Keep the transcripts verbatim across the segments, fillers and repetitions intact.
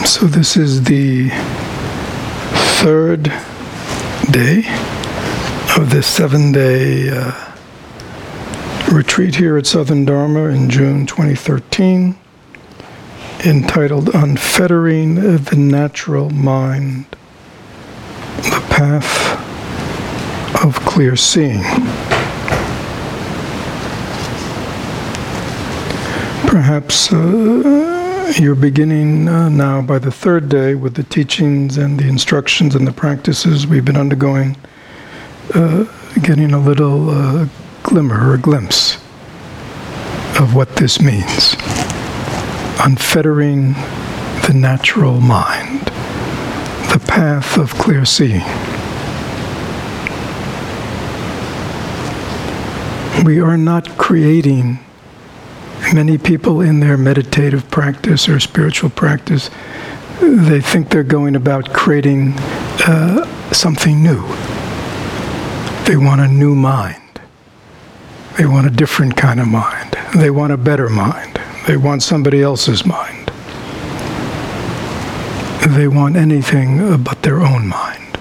So this is the third day of this seven-day uh, retreat here at Southern Dharma in June twenty thirteen, entitled Unfettering the Natural Mind, the Path of Clear Seeing. Perhaps uh, you're beginning uh, now by the third day with the teachings and the instructions and the practices we've been undergoing, uh, getting a little uh, glimmer or glimpse of what this means. Unfettering the natural mind, the path of clear seeing. We are not creating. Many people in their meditative practice or spiritual practice, they think they're going about creating uh, something new. They want a new mind. They want a different kind of mind. They want a better mind. They want somebody else's mind. They want anything but their own mind.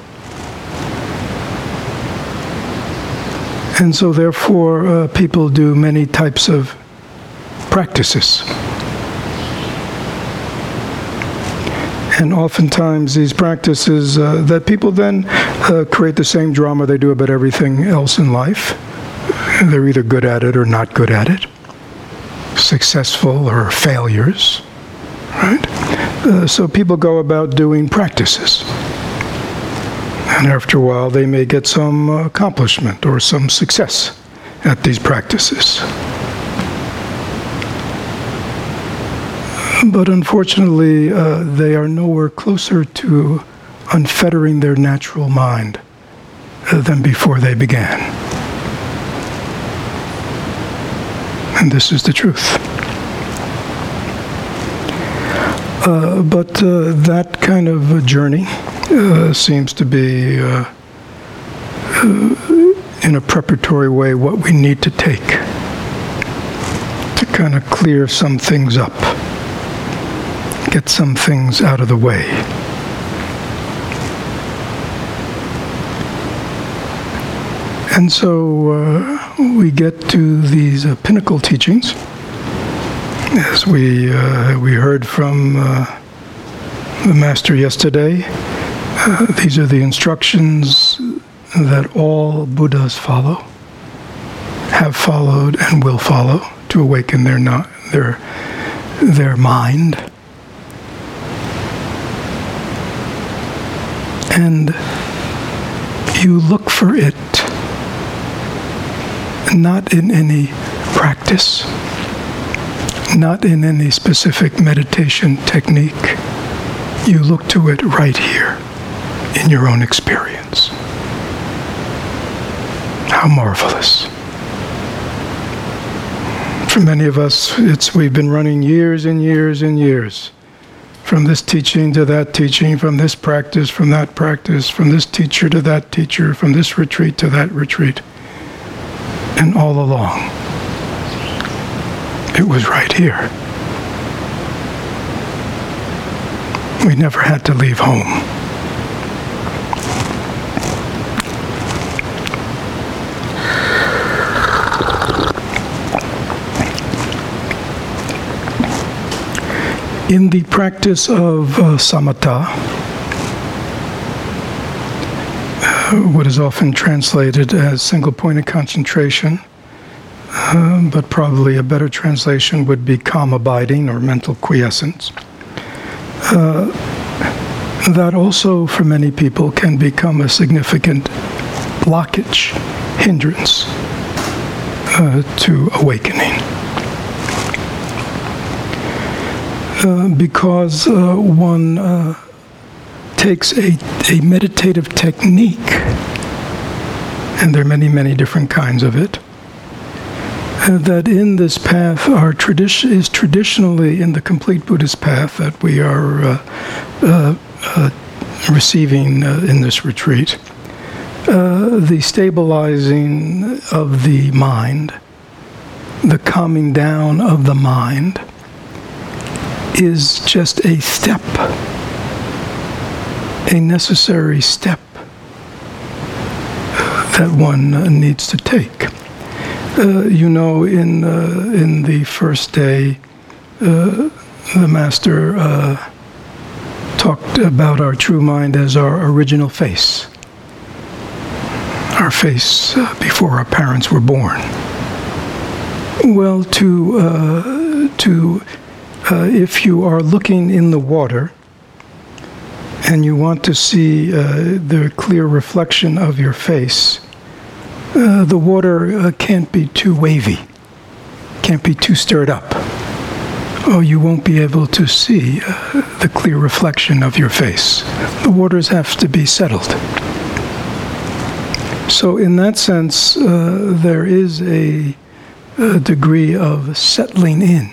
And so therefore, uh, people do many types of practices. And oftentimes these practices uh, that people then uh, create the same drama they do about everything else in life. They're either good at it or not good at it, successful or failures, right? Uh, so people go about doing practices. And after a while they may get some accomplishment or some success at these practices. But unfortunately, uh, they are nowhere closer to unfettering their natural mind uh, than before they began. And this is the truth. Uh, but uh, that kind of a journey uh, seems to be, uh, uh, in a preparatory way, what we need to take to kind of clear some things up. Get some things out of the way. And so uh, we get to these uh, pinnacle teachings, as we uh, we heard from uh, the Master yesterday. Uh, these are the instructions that all Buddhas follow, have followed, and will follow to awaken their not their their mind. And you look for it, not in any practice, not in any specific meditation technique. You look to it right here in your own experience. How marvelous. For many of us, it's we've been running years and years and years. From this teaching to that teaching, from this practice, from that practice, from this teacher to that teacher, from this retreat to that retreat. And all along, it was right here. We never had to leave home. In the practice of uh, samatha, uh, what is often translated as single point of concentration, uh, but probably a better translation would be calm abiding or mental quiescence, uh, that also for many people can become a significant blockage, hindrance uh, to awakening. Uh, because uh, one uh, takes a, a meditative technique, and there are many, many different kinds of it, uh, that in this path are tradition is traditionally in the complete Buddhist path that we are uh, uh, uh, receiving uh, in this retreat, uh, the stabilizing of the mind, the calming down of the mind, is just a step, a necessary step that one uh, needs to take. Uh, you know, in uh, in the first day, uh, the Master uh, talked about our true mind as our original face, our face uh, before our parents were born. Well, to uh, to uh, if you are looking in the water and you want to see uh, the clear reflection of your face, uh, the water uh, can't be too wavy, can't be too stirred up. Oh, you won't be able to see uh, the clear reflection of your face. The waters have to be settled. So in that sense, uh, there is a, a degree of settling in,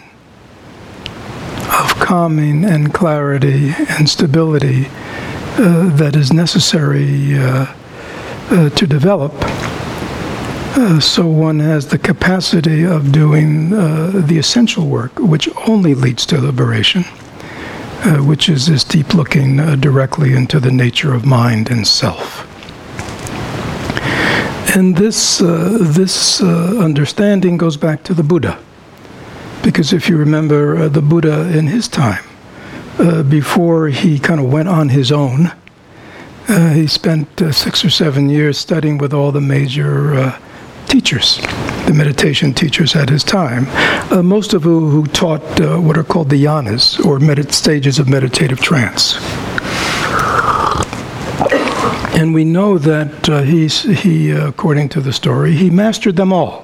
of calming and clarity and stability uh, that is necessary uh, uh, to develop. Uh, so one has the capacity of doing uh, the essential work, which only leads to liberation, uh, which is this deep looking uh, directly into the nature of mind and self. And this, uh, this uh, understanding goes back to the Buddha. Because if you remember uh, the Buddha in his time, uh, before he kind of went on his own, uh, he spent uh, six or seven years studying with all the major uh, teachers, the meditation teachers at his time, uh, most of who, who taught uh, what are called the yanas, or medit- stages of meditative trance. And we know that uh, he's, he, uh, according to the story, he mastered them all.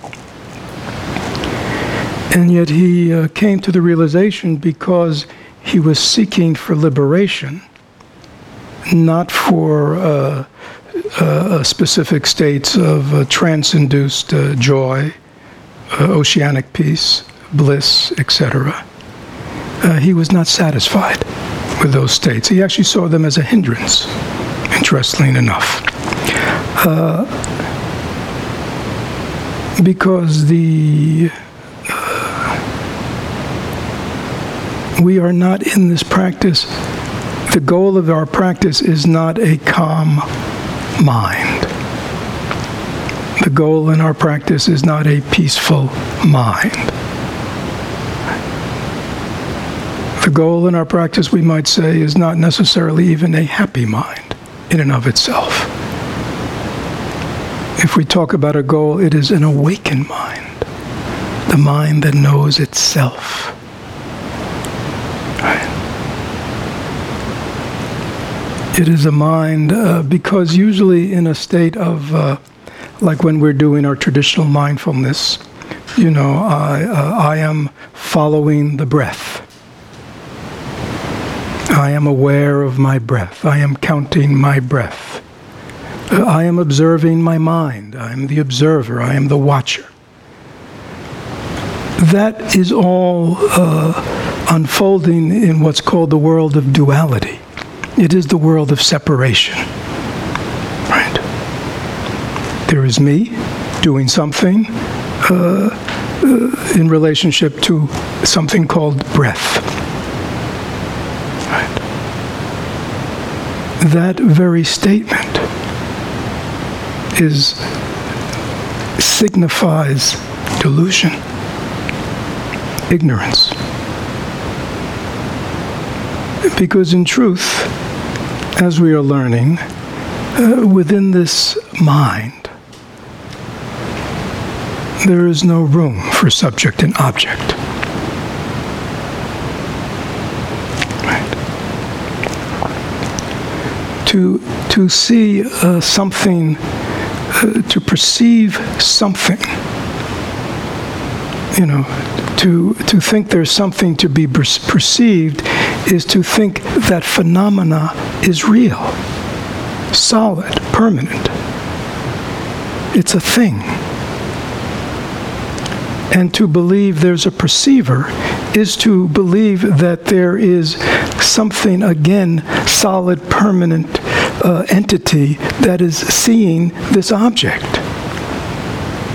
And yet he uh, came to the realization, because he was seeking for liberation, not for uh, uh, specific states of uh, trance-induced uh, joy, uh, oceanic peace, bliss, et cetera. Uh, he was not satisfied with those states. He actually saw them as a hindrance, interestingly enough. Uh, because the we are not in this practice. The goal of our practice is not a calm mind. The goal in our practice is not a peaceful mind. The goal in our practice, we might say, is not necessarily even a happy mind in and of itself. If we talk about a goal, it is an awakened mind, the mind that knows itself. It is a mind, uh, because usually in a state of, uh, like when we're doing our traditional mindfulness, you know, I, uh, I am following the breath. I am aware of my breath. I am counting my breath. Uh, I am observing my mind. I am the observer. I am the watcher. That is all uh, unfolding in what's called the world of duality. It is the world of separation, right? There is me doing something uh, uh, in relationship to something called breath, right? That very statement is signifies delusion, ignorance. Because in truth, as we are learning, uh, within this mind, there is no room for subject and object. Right. To, to see uh, something, uh, to perceive something, you know, to, to think there's something to be per- perceived is to think that phenomena is real, solid, permanent. It's a thing. And to believe there's a perceiver is to believe that there is something, again, solid, permanent uh, entity that is seeing this object.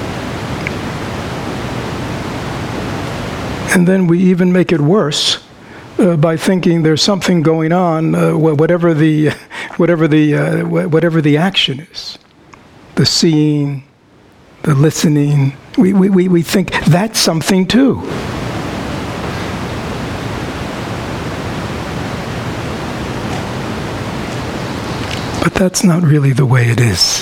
And then we even make it worse uh, by thinking there's something going on, uh, whatever the, whatever the, uh, whatever the action is, the seeing, the listening. We, we, we think that's something too. But that's not really the way it is.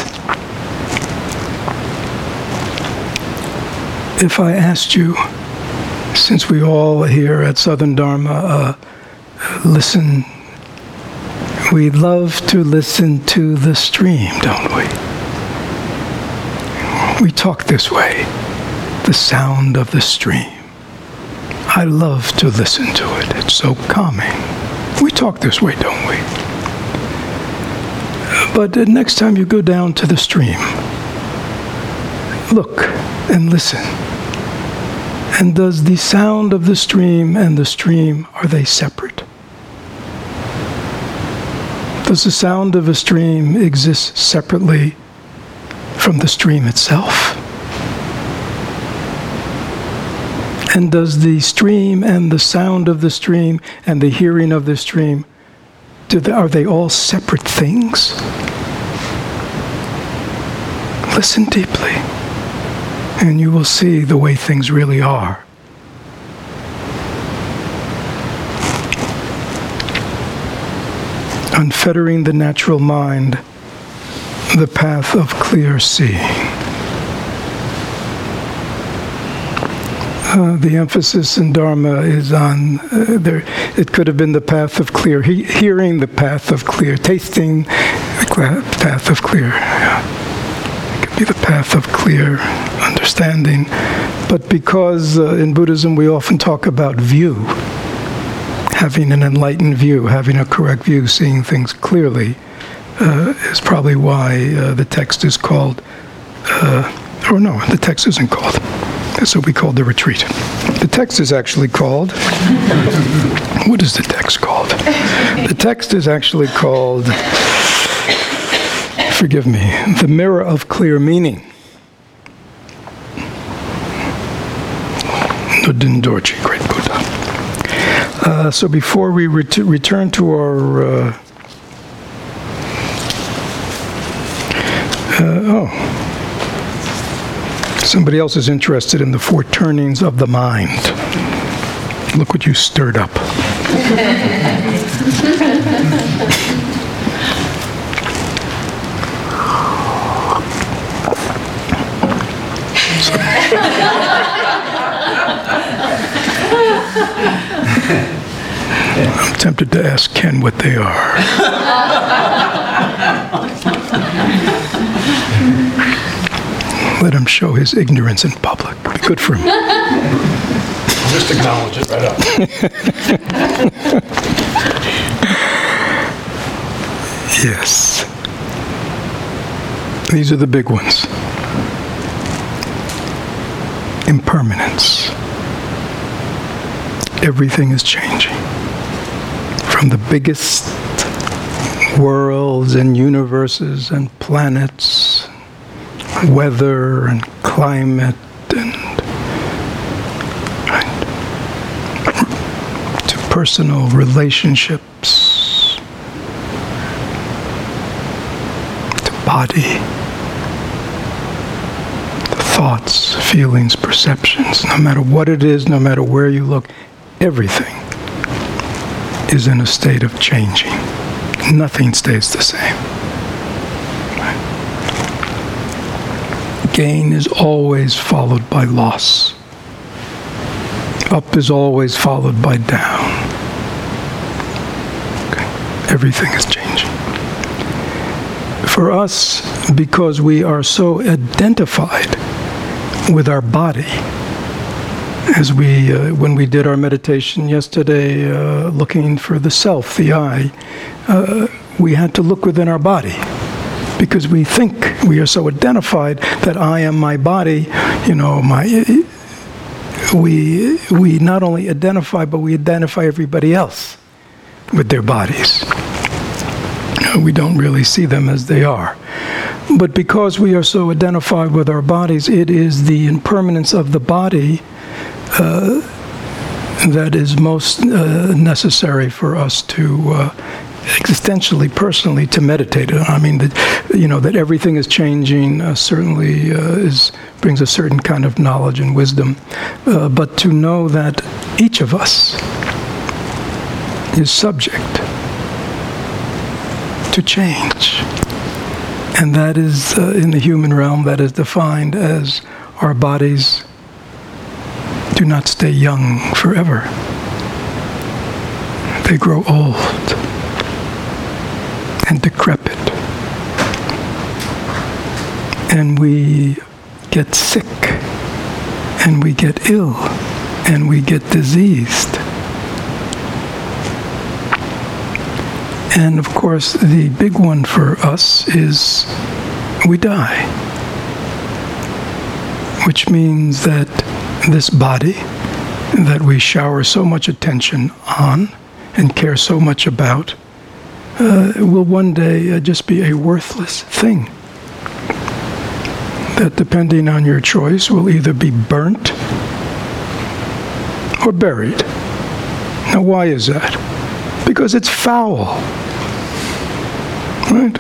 If I asked you, since we all here at Southern Dharma uh, listen, we love to listen to the stream, don't we? We talk this way, the sound of the stream. I love to listen to it. It's so calming. We talk this way, don't we? But uh, next time you go down to the stream, look and listen. And does the sound of the stream and the stream, are they separate? Does the sound of a stream exist separately from the stream itself? And does the stream and the sound of the stream and the hearing of the stream, do they, are they all separate things? Listen deeply, and you will see the way things really are. Unfettering the natural mind, the path of clear seeing. Uh, the emphasis in Dharma is on, uh, there. It could have been the path of clear he- hearing, the path of clear tasting, the cl- path of clear. Yeah. Be the path of clear understanding. But because uh, in Buddhism we often talk about view, having an enlightened view, having a correct view, seeing things clearly, uh, is probably why uh, the text is called, uh, or no, the text isn't called. That's what we call the retreat. The text is actually called, what is the text called? The text is actually called, forgive me, the mirror of clear meaning. Nudin Dorji, great Buddha. Uh, so before we ret- return to our, uh, uh, oh, somebody else is interested in the four turnings of the mind. Look what you stirred up. I'm tempted to ask Ken what they are. Let him show his ignorance in public. Be good for him. I'll just acknowledge it right up. Yes. These are the big ones. Impermanence. Everything is changing. From the biggest worlds and universes and planets, weather and climate, and right, to personal relationships, to body, to thoughts, feelings, perceptions. No matter what it is, no matter where you look, everything is in a state of changing. Nothing stays the same. Right? Gain is always followed by loss. Up is always followed by down. Okay. Everything is changing. For us, because we are so identified with our body, as we, uh, when we did our meditation yesterday, uh, looking for the self, the I, uh, we had to look within our body, because we think we are so identified that I am my body. You know, my. We we not only identify, but we identify everybody else with their bodies. We don't really see them as they are. But because we are so identified with our bodies, it is the impermanence of the body Uh, that is most uh, necessary for us to uh, existentially, personally, to meditate on. I mean, that, you know, that everything is changing uh, certainly uh, is brings a certain kind of knowledge and wisdom. Uh, but to know that each of us is subject to change. And that is, uh, in the human realm, that is defined as our bodies do not stay young forever. They grow old and decrepit. And we get sick, and we get ill, and we get diseased. And of course, the big one for us is we die, which means that this body that we shower so much attention on and care so much about uh, will one day uh, just be a worthless thing that, depending on your choice, will either be burnt or buried. Now, why is that? Because it's foul. Right?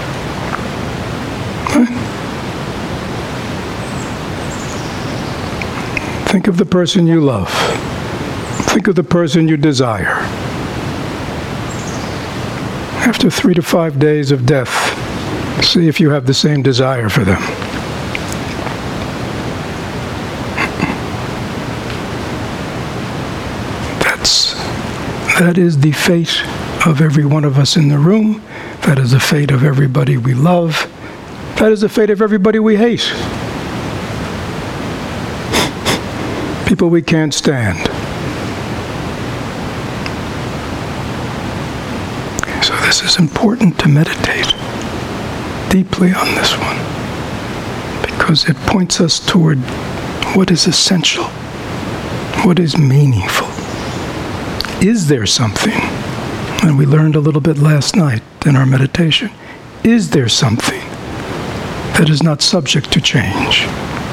Right? Think of the person you love. Think of the person you desire. After three to five days of death, see if you have the same desire for them. That's, that is the fate of every one of us in the room. That is the fate of everybody we love. That is the fate of everybody we hate. People we can't stand. So this is important to meditate deeply on this one, because it points us toward what is essential, what is meaningful. Is there something? And we learned a little bit last night in our meditation. Is there something that is not subject to change?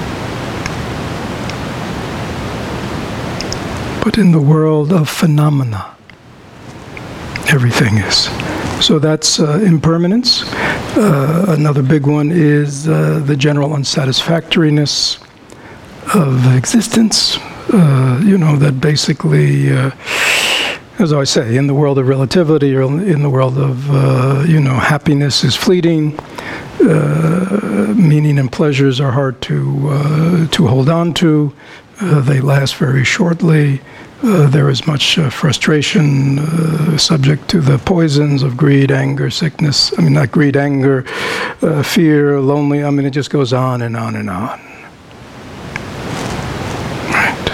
But in the world of phenomena, everything is. So that's uh, impermanence. Uh, another big one is uh, the general unsatisfactoriness of existence. Uh, you know, that basically, uh, as I say, in the world of relativity, or in the world of, uh, you know, happiness is fleeting. Uh, meaning and pleasures are hard to uh, to hold on to. Uh, they last very shortly. Uh, there is much uh, frustration, uh, subject to the poisons of greed, anger, sickness. I mean, not greed, anger, uh, fear, lonely. I mean, it just goes on and on and on. Right.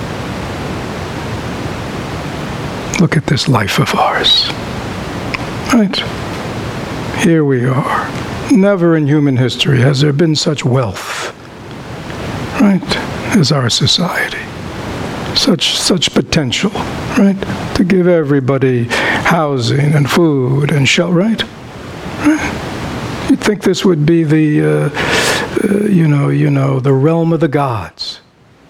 Look at this life of ours. Right. Here we are. Never in human history has there been such wealth, right, as our society. Such such potential, right, to give everybody housing and food and shelter, right? Right? You'd think this would be the, uh, uh, you know, you know, the realm of the gods.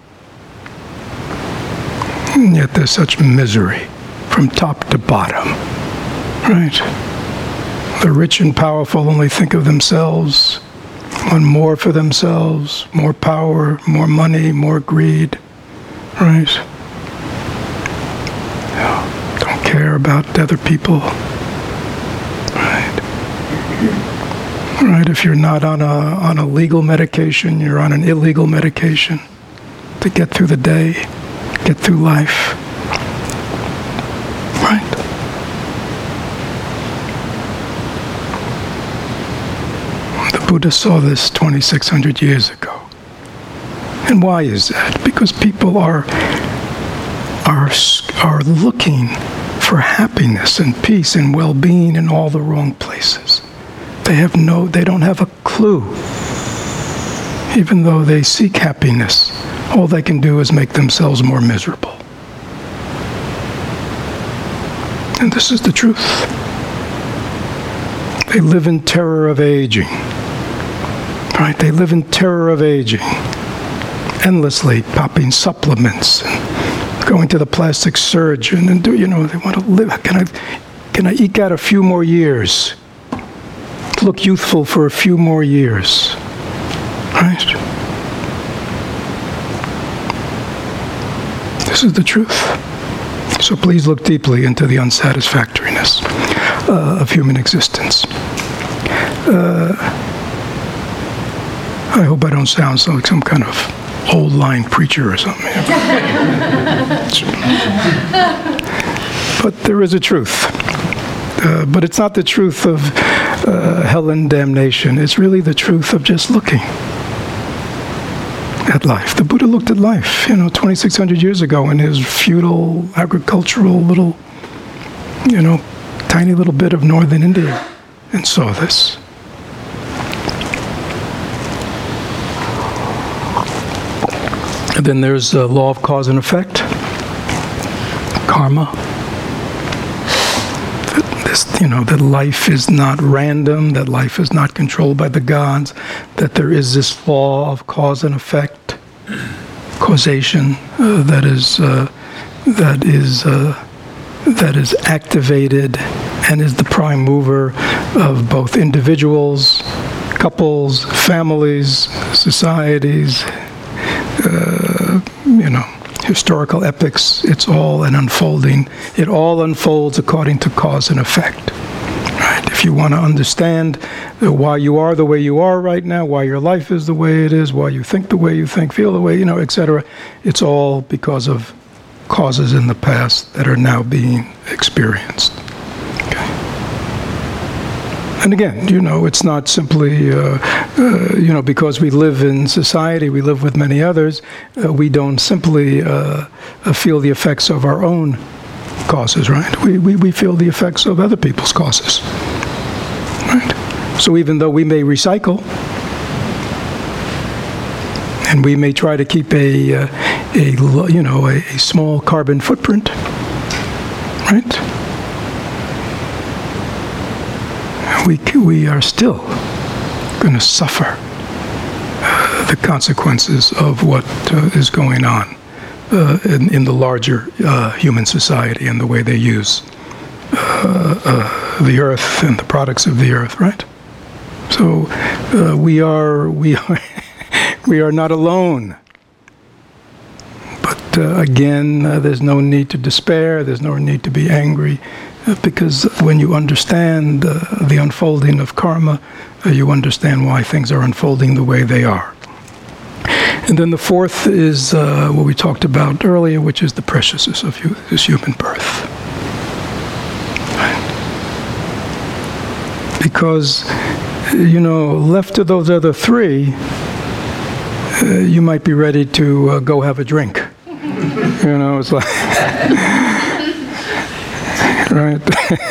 And yet there's such misery from top to bottom, right? The rich and powerful only think of themselves, want more for themselves, more power, more money, more greed. Right? Don't care about other people. Right? Right? If you're not on a on a legal medication, you're on an illegal medication to get through the day, get through life. Right? The Buddha saw this twenty-six hundred years ago. And why is that? Because people are, are, are looking for happiness and peace and well-being in all the wrong places. They have no, they don't have a clue. Even though they seek happiness, all they can do is make themselves more miserable. And this is the truth. They live in terror of aging. Right? They live in terror of aging. Endlessly popping supplements and going to the plastic surgeon and do, you know, they want to live. Can I, can I eke out a few more years? Look youthful for a few more years, right? This is the truth. So please look deeply into the unsatisfactoriness uh, of human existence. Uh, I hope I don't sound like some kind of old line preacher or something. But there is a truth. Uh, but it's not the truth of uh, hell and damnation. It's really the truth of just looking at life. The Buddha looked at life, you know, twenty-six hundred years ago in his feudal, agricultural little, you know, tiny little bit of northern India and saw this. And then there's the law of cause and effect, karma. That this, you know, that life is not random, that life is not controlled by the gods, that there is this law of cause and effect, causation uh, that is uh, that is uh, that is activated and is the prime mover of both individuals, couples, families, societies. Uh, you know, historical epics, it's all an unfolding. It all unfolds according to cause and effect. Right? If you want to understand uh, why you are the way you are right now, why your life is the way it is, why you think the way you think, feel the way, you know, et cetera, it's all because of causes in the past that are now being experienced. And again, you know, it's not simply, uh, uh, you know, because we live in society, we live with many others, uh, we don't simply uh, uh, feel the effects of our own causes, right? We, we, we feel the effects of other people's causes, right? So even though we may recycle, and we may try to keep a, uh, a you know, a, a small carbon footprint, right? We, we are still going to suffer uh, the consequences of what uh, is going on uh, in, in the larger uh, human society and the way they use uh, uh, the earth and the products of the earth, right? So uh, we are we are we are not alone. But uh, again, uh, there's no need to despair. There's no need to be angry. Because when you understand uh, the unfolding of karma, uh, you understand why things are unfolding the way they are. And then the fourth is uh, what we talked about earlier, which is the preciousness of hu- this human birth. Right? Because, you know, left to those other three, uh, you might be ready to uh, go have a drink. You know, it's like... Right?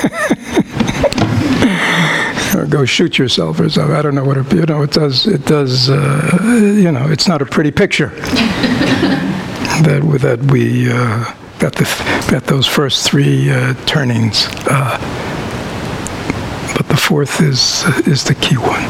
Or go shoot yourself or something. I don't know what it, you know, it does, it does, uh, you know, it's not a pretty picture that, that we, uh, that, the, that those first three uh, turnings, uh, but the fourth is, uh, is the key one.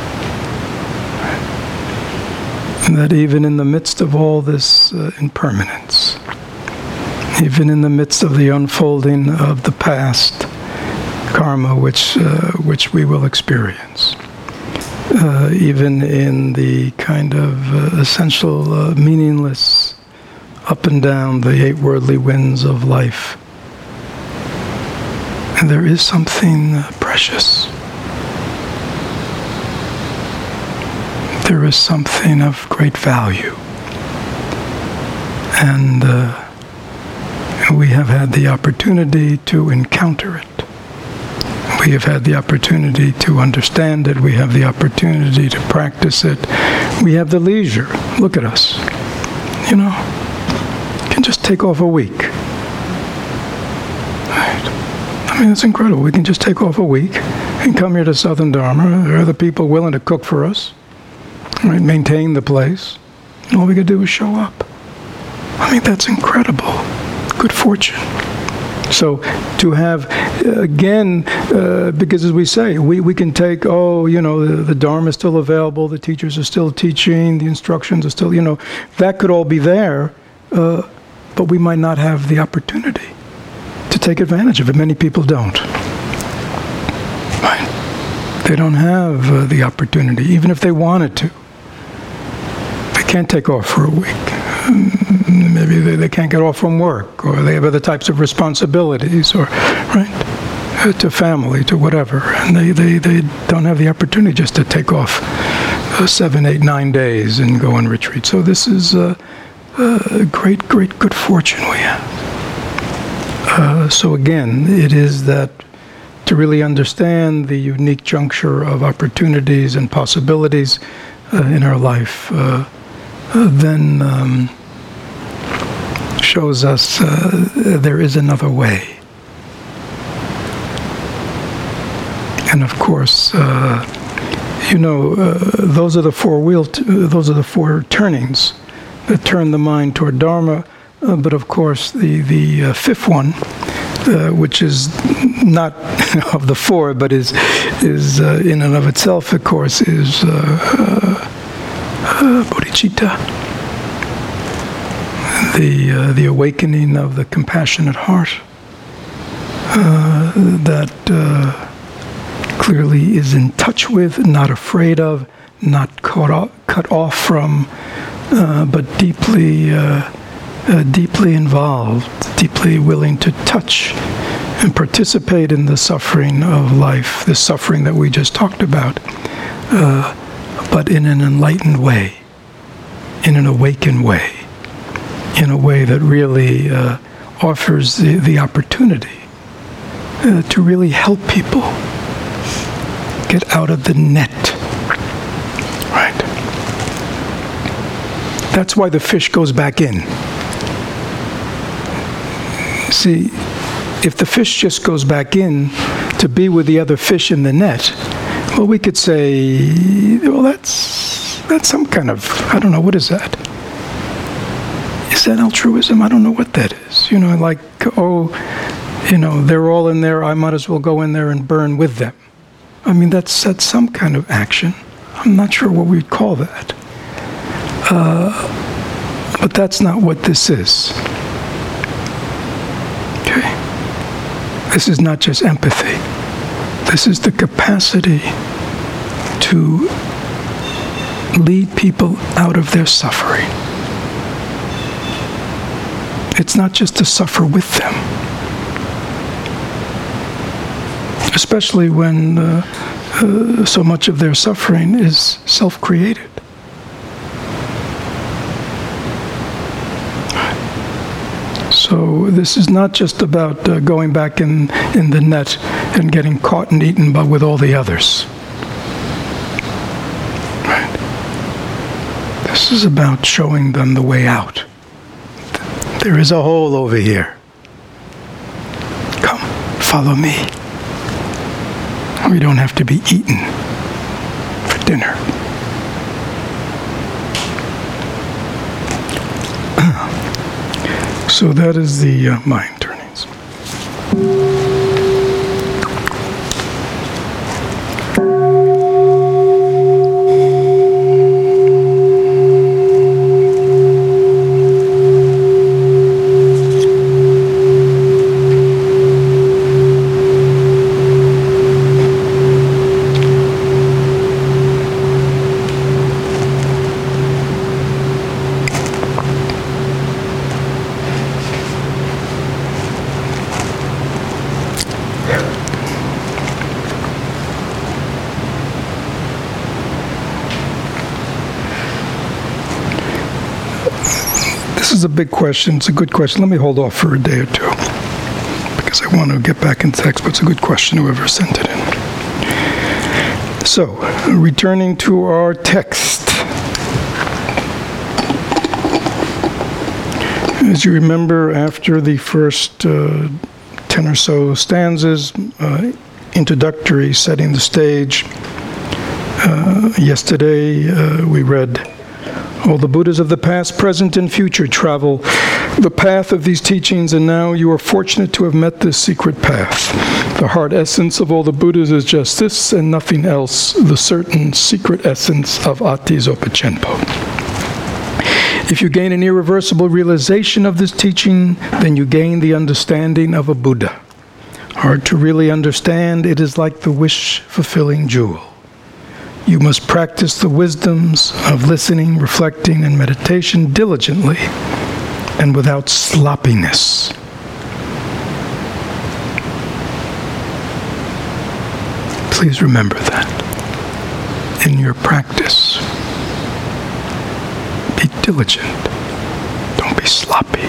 And that even in the midst of all this uh, impermanence, even in the midst of the unfolding of the past karma, which uh, which we will experience, uh, even in the kind of uh, essential, uh, meaningless, up and down the eight worldly winds of life, and there is something uh, precious. There is something of great value, and. Uh, We have had the opportunity to encounter it. We have had the opportunity to understand it. We have the opportunity to practice it. We have the leisure. Look at us. You know, you can just take off a week. Right? I mean, it's incredible. We can just take off a week and come here to Southern Dharma. There are other people willing to cook for us, right? Maintain the place. And all we got to do is show up. I mean, that's incredible. Good fortune. So to have, uh, again, uh, because as we say, we, we can take, oh, you know, the, the Dharma is still available, the teachers are still teaching, the instructions are still, you know, that could all be there. Uh, but we might not have the opportunity to take advantage of it. Many people don't. Right? They don't have uh, the opportunity, even if they wanted to. They can't take off for a week. Maybe they, they can't get off from work, or they have other types of responsibilities, or, right, uh, to family, to whatever. And they, they, they don't have the opportunity just to take off uh, seven, eight, nine days and go on retreat. So this is uh, uh, great, great, good fortune we have. Uh, so again, it is that to really understand the unique juncture of opportunities and possibilities uh, in our life, uh, uh, then um, shows us uh, there is another way. And of course, uh, you know, uh, those are the four wheel. T- those are the four turnings that turn the mind toward Dharma. Uh, but of course, the the uh, fifth one, uh, which is not of the four, but is is uh, in and of itself, of course, is uh, uh, uh, bodhicitta, the uh, the awakening of the compassionate heart uh, that uh, clearly is in touch with, not afraid of, not cut off, cut off from, uh, but deeply. Uh, Uh, deeply involved, deeply willing to touch and participate in the suffering of life, the suffering that we just talked about, uh, but in an enlightened way, in an awakened way, in a way that really uh, offers the, the opportunity uh, to really help people get out of the net, right? That's why the fish goes back in. See, if the fish just goes back in to be with the other fish in the net, well, we could say, well, that's that's some kind of, I don't know, what is that? Is that altruism? I don't know what that is. You know, like, oh, you know, they're all in there, I might as well go in there and burn with them. I mean, that's, that's some kind of action. I'm not sure what we'd call that. Uh, but that's not what this is. This is not just empathy. This is the capacity to lead people out of their suffering. It's not just to suffer with them. Especially when uh, uh, so much of their suffering is self-created. So this is not just about uh, going back in, in the net and getting caught and eaten by, with all the others. Right? This is about showing them the way out. There is a hole over here. Come, follow me. We don't have to be eaten for dinner. So that is the uh, mind turnings. This is a big question. It's a good question. Let me hold off for a day or two because I want to get back in text, but it's a good question, whoever sent it in. So, returning to our text. As you remember, after the first uh, ten or so stanzas, uh, introductory, setting the stage, uh, yesterday uh, we read, all the Buddhas of the past, present, and future travel the path of these teachings, and now you are fortunate to have met this secret path. The heart essence of all the Buddhas is just this and nothing else, the certain secret essence of Ati Zopa Chenpo. If you gain an irreversible realization of this teaching, then you gain the understanding of a Buddha. Hard to really understand, it is like the wish-fulfilling jewel. You must practice the wisdoms of listening, reflecting, and meditation diligently and without sloppiness. Please remember that in your practice. Be diligent. Don't be sloppy.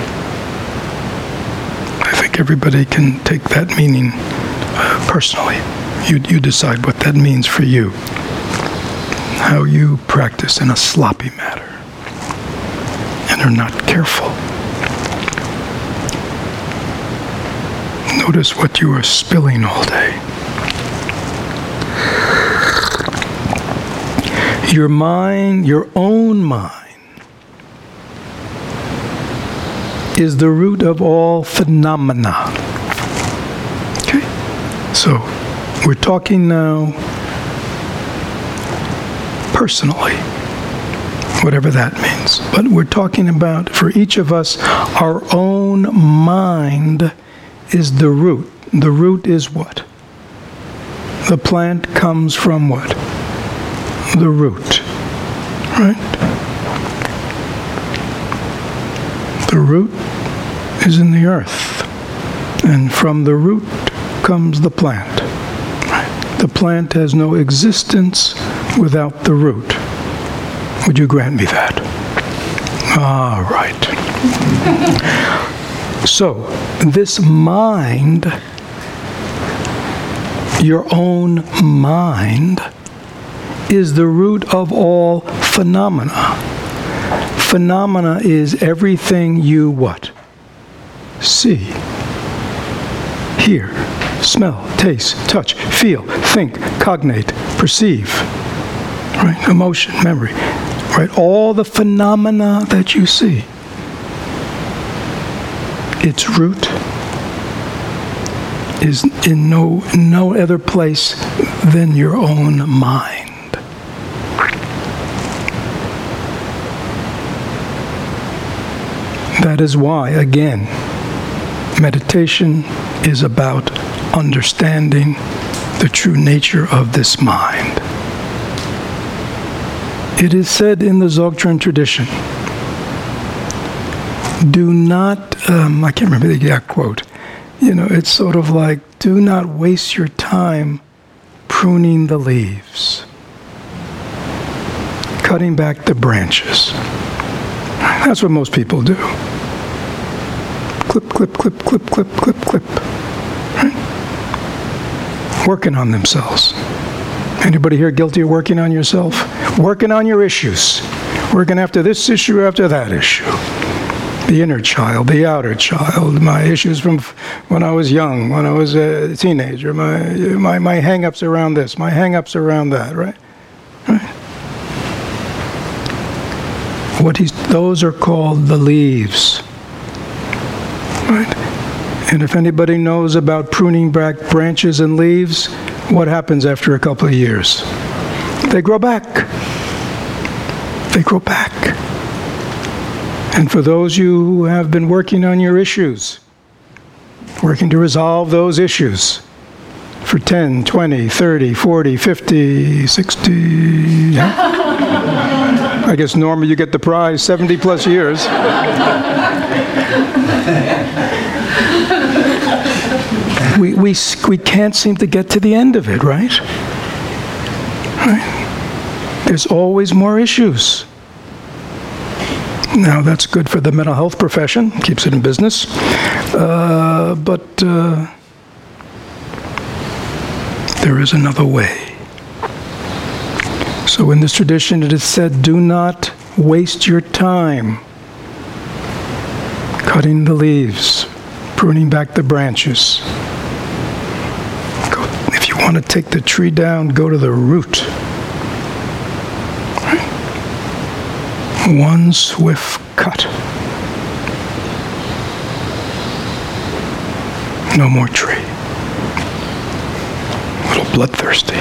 I think everybody can take that meaning uh, personally. You, you decide what that means for you. How you practice in a sloppy manner and are not careful. Notice what you are spilling all day. Your mind, your own mind, is the root of all phenomena. Okay? So, we're talking now personally, whatever that means. But we're talking about, for each of us, our own mind is the root. The root is what? The plant comes from what? The root. Right? The root is in the earth. And from the root comes the plant. Right? The plant has no existence without the root. Would you grant me that? Ah, right. So, this mind, your own mind, is the root of all phenomena. Phenomena is everything you what? See, hear, smell, taste, touch, feel, think, cognate, perceive. Right? Emotion, memory. Right? All the phenomena that you see. Its root is in no, no other place than your own mind. That is why, again, meditation is about understanding the true nature of this mind. It is said in the Dzogchen tradition, do not, um, I can't remember the exact quote, you know, it's sort of like, do not waste your time pruning the leaves, cutting back the branches. That's what most people do. Clip, clip, clip, clip, clip, clip, clip. Right? Working on themselves. Anybody here guilty of working on yourself? Working on your issues. Working after this issue, after that issue. The inner child, the outer child, my issues from when I was young, when I was a teenager, my my, my hang-ups around this, my hang-ups around that, right? Right? What he's, those are called the leaves. Right? And if anybody knows about pruning back branches and leaves, what happens after a couple of years? They grow back. They grow back. And for those of you who have been working on your issues, working to resolve those issues for ten, twenty, thirty, forty, fifty, sixty, yeah. I guess, Norma, you get the prize, seventy plus years. we, we, we can't seem to get to the end of it, right? Right? There's always more issues. Now, that's good for the mental health profession, keeps it in business. Uh, but uh, there is another way. So in this tradition, it is said, do not waste your time cutting the leaves, pruning back the branches. Go, if you want to take the tree down, go to the root. One swift cut. No more tree. A little bloodthirsty.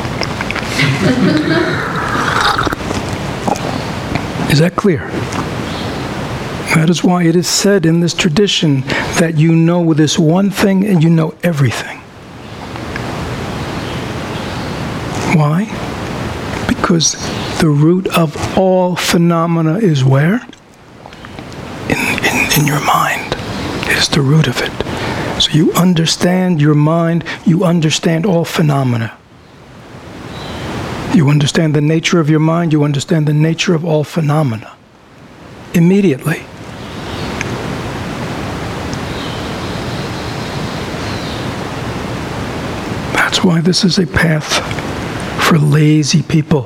Is that clear? That is why it is said in this tradition that you know this one thing and you know everything. Why? Because the root of all phenomena is where? In, in, in your mind. It is the root of it. So you understand your mind, you understand all phenomena. You understand the nature of your mind, you understand the nature of all phenomena. Immediately. That's why this is a path for lazy people.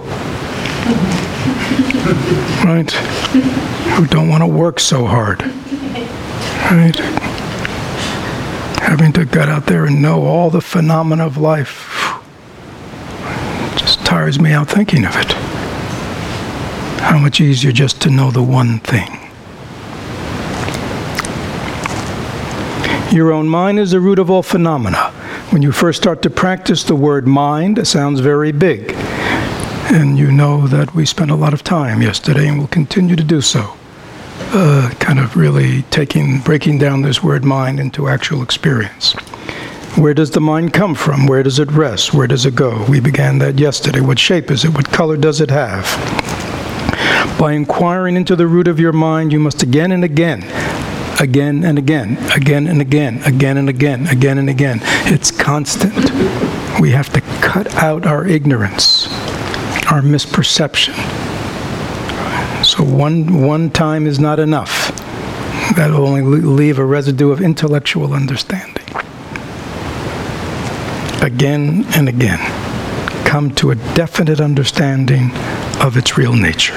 Right? Who don't want to work so hard. Right? Having to get out there and know all the phenomena of life just tires me out thinking of it. How much easier just to know the one thing. Your own mind is the root of all phenomena. When you first start to practice, the word mind, it sounds very big. And you know that we spent a lot of time yesterday and will continue to do so. Uh, kind of really taking, breaking down this word mind into actual experience. Where does the mind come from? Where does it rest? Where does it go? We began that yesterday. What shape is it? What color does it have? By inquiring into the root of your mind, you must again and again, again and again, again and again, again and again, again and again. It's constant. We have to cut out our ignorance, our misperception. So one one time is not enough. That will only leave a residue of intellectual understanding. Again and again, come to a definite understanding of its real nature.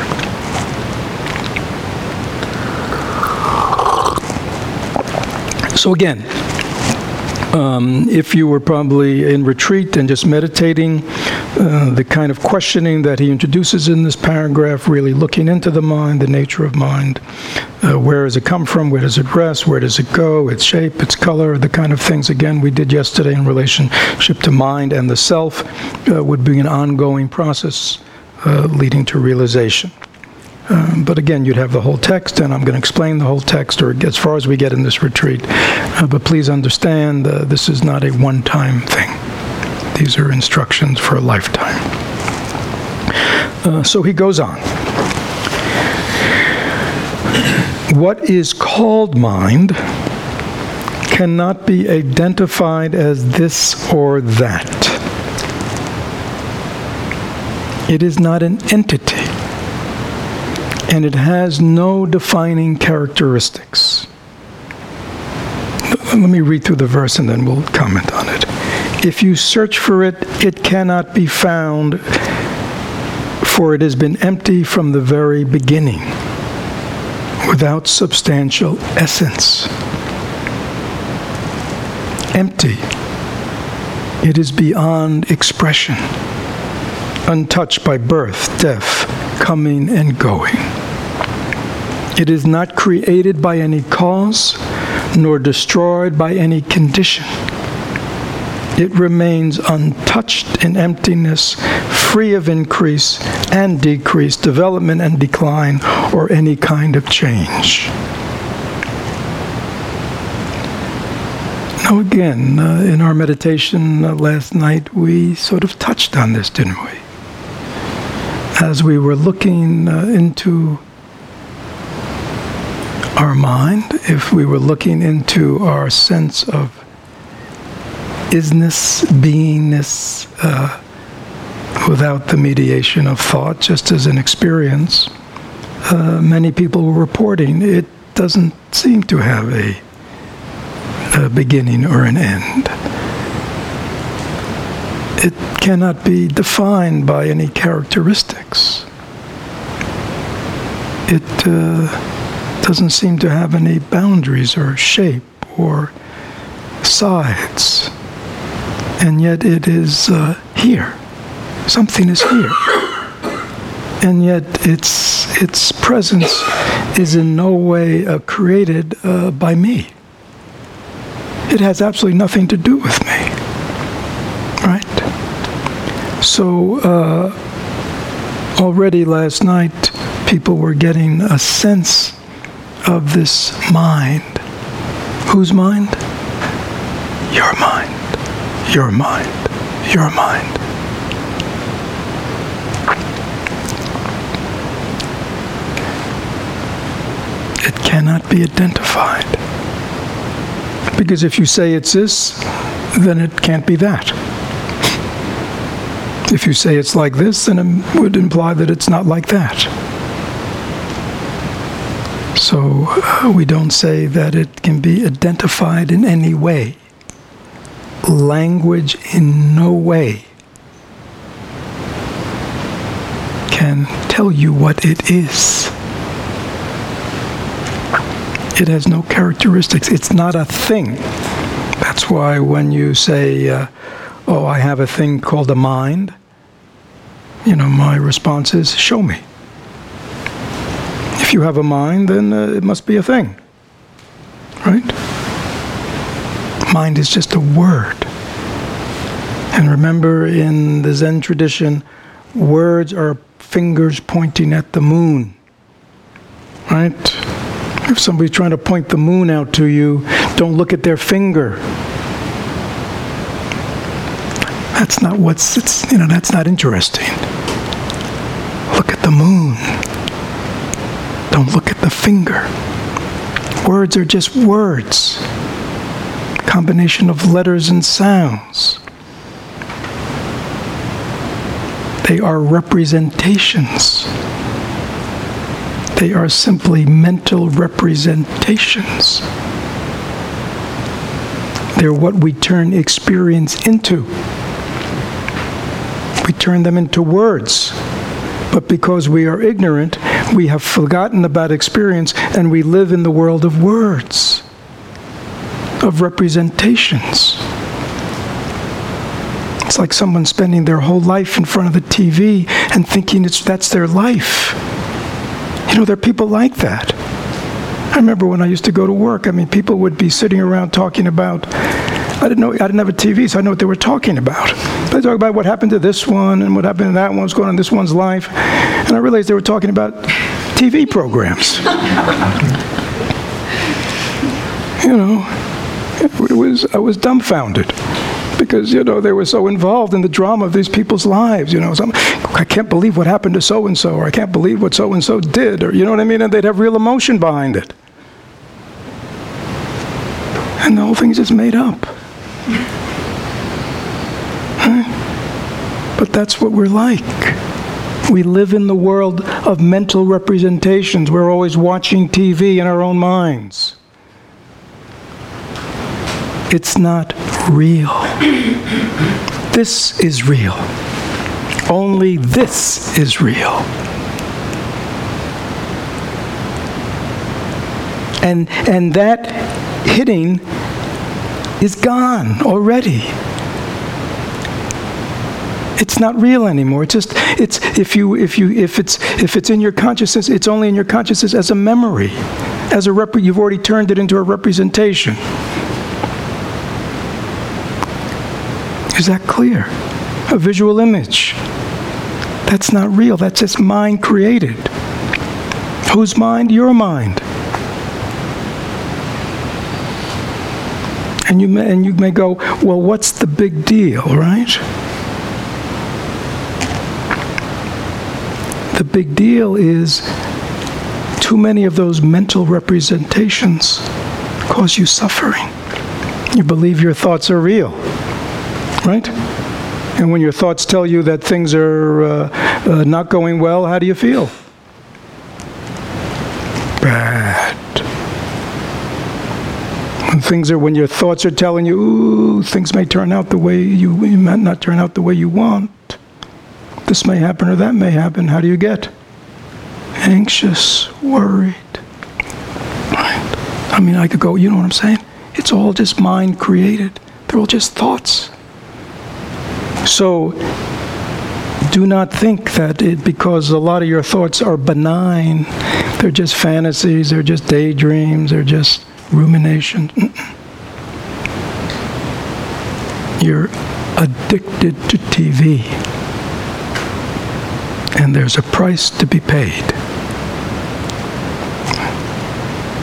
So again, um, if you were probably in retreat and just meditating, uh, the kind of questioning that he introduces in this paragraph, really looking into the mind, the nature of mind, uh, where does it come from, where does it rest, where does it go, its shape, its color, the kind of things, again, we did yesterday in relationship to mind and the self, uh, would be an ongoing process uh, leading to realization. Um, but again, you'd have the whole text, and I'm going to explain the whole text, or as far as we get in this retreat. Uh, but please understand, uh, this is not a one-time thing. These are instructions for a lifetime. Uh, so he goes on. What is called mind cannot be identified as this or that. It is not an entity. And it has no defining characteristics. Let me read through the verse and then we'll comment on it. If you search for it, it cannot be found, for it has been empty from the very beginning, without substantial essence. Empty. It is beyond expression, untouched by birth, death, coming and going. It is not created by any cause, nor destroyed by any condition. It remains untouched in emptiness, free of increase and decrease, development and decline, or any kind of change. Now again, uh, in our meditation uh, last night, we sort of touched on this, didn't we? As we were looking uh, into our mind, if we were looking into our sense of isness, beingness, uh, without the mediation of thought, just as an experience, uh, many people were reporting it doesn't seem to have a, a beginning or an end. It cannot be defined by any characteristics. It uh, doesn't seem to have any boundaries or shape or sides. And yet it is uh, here. Something is here. And yet its its presence is in no way uh, created uh, by me. It has absolutely nothing to do with me. Right? So uh, already last night, people were getting a sense of this mind. Whose mind? Your mind. Your mind. Your mind. It cannot be identified. Because if you say it's this, then it can't be that. If you say it's like this, then it would imply that it's not like that. So uh, we don't say that it can be identified in any way. Language in no way can tell you what it is. It has no characteristics. It's not a thing. That's why when you say, uh, oh, I have a thing called a mind, you know, my response is, show me. If you have a mind, then uh, it must be a thing. Right? Mind is just a word. And remember, in the Zen tradition, words are fingers pointing at the moon. Right? If somebody's trying to point the moon out to you, don't look at their finger. That's not what's, it's, you know, that's not interesting. Look at the moon. Don't look at the finger. Words are just words. Combination of letters and sounds. They are representations. They are simply mental representations. They're what we turn experience into. We turn them into words. But because we are ignorant, we have forgotten about experience and we live in the world of words, of representations. It's like someone spending their whole life in front of the T V and thinking it's that's their life. You know, there are people like that. I remember when I used to go to work, I mean, people would be sitting around talking about, I didn't know, I didn't have a T V, so I didn't know what they were talking about. They talk about what happened to this one and what happened to that one, what's going on in this one's life. And I realized they were talking about T V programs. You know, it was, I was dumbfounded. Because, you know, they were so involved in the drama of these people's lives, you know. So I can't believe what happened to so-and-so, or I can't believe what so-and-so did, or, you know what I mean? And they'd have real emotion behind it. And the whole thing's just made up. Huh? But that's what we're like. We live in the world of mental representations. We're always watching T V in our own minds. It's not real. This is real. Only this is real. And and that hitting is gone already. It's not real anymore. It's just it's if you if you if it's if it's in your consciousness, it's only in your consciousness as a memory, as a rep- you've already turned it into a representation. Is that clear? A visual image. That's not real. That's just mind created. Whose mind? Your mind. And you may, and you may go, well, what's the big deal, right? The big deal is too many of those mental representations cause you suffering. You believe your thoughts are real. Right? And when your thoughts tell you that things are uh, uh, not going well, how do you feel? Bad. When things are, when your thoughts are telling you, ooh, things may turn out the way you, you might not turn out the way you want. This may happen or that may happen. How do you get? Anxious, worried. Right? I mean, I could go, you know what I'm saying? It's all just mind created. They're all just thoughts. So, do not think that it, because a lot of your thoughts are benign, they're just fantasies, they're just daydreams, they're just ruminations. Mm-mm. You're addicted to T V. And there's a price to be paid.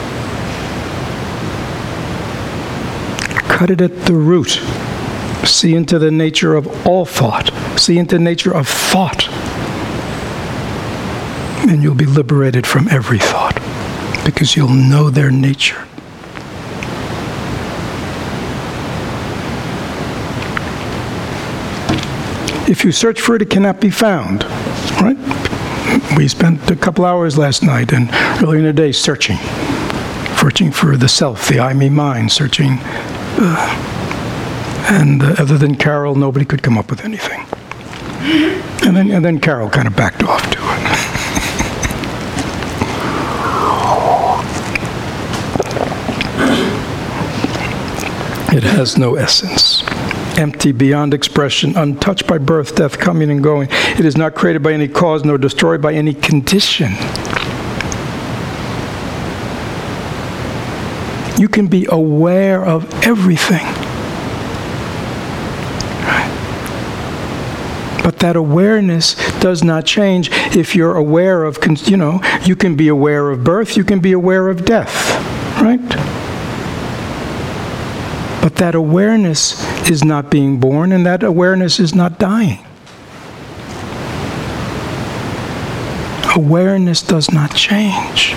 Cut it at the root. See into the nature of all thought. See into the nature of thought. And you'll be liberated from every thought because you'll know their nature. If you search for it, it cannot be found, right? We spent a couple hours last night and earlier in the day searching, searching for the self, the I, me, mine, searching. Uh, and uh, other than Carol, nobody could come up with anything. And then, and then Carol kind of backed off to it. It has no essence. Empty, beyond expression, untouched by birth, death, coming and going. It is not created by any cause, nor destroyed by any condition. You can be aware of everything. But that awareness does not change if you're aware of, you know, you can be aware of birth, you can be aware of death, right? But that awareness is not being born, and that awareness is not dying. Awareness does not change.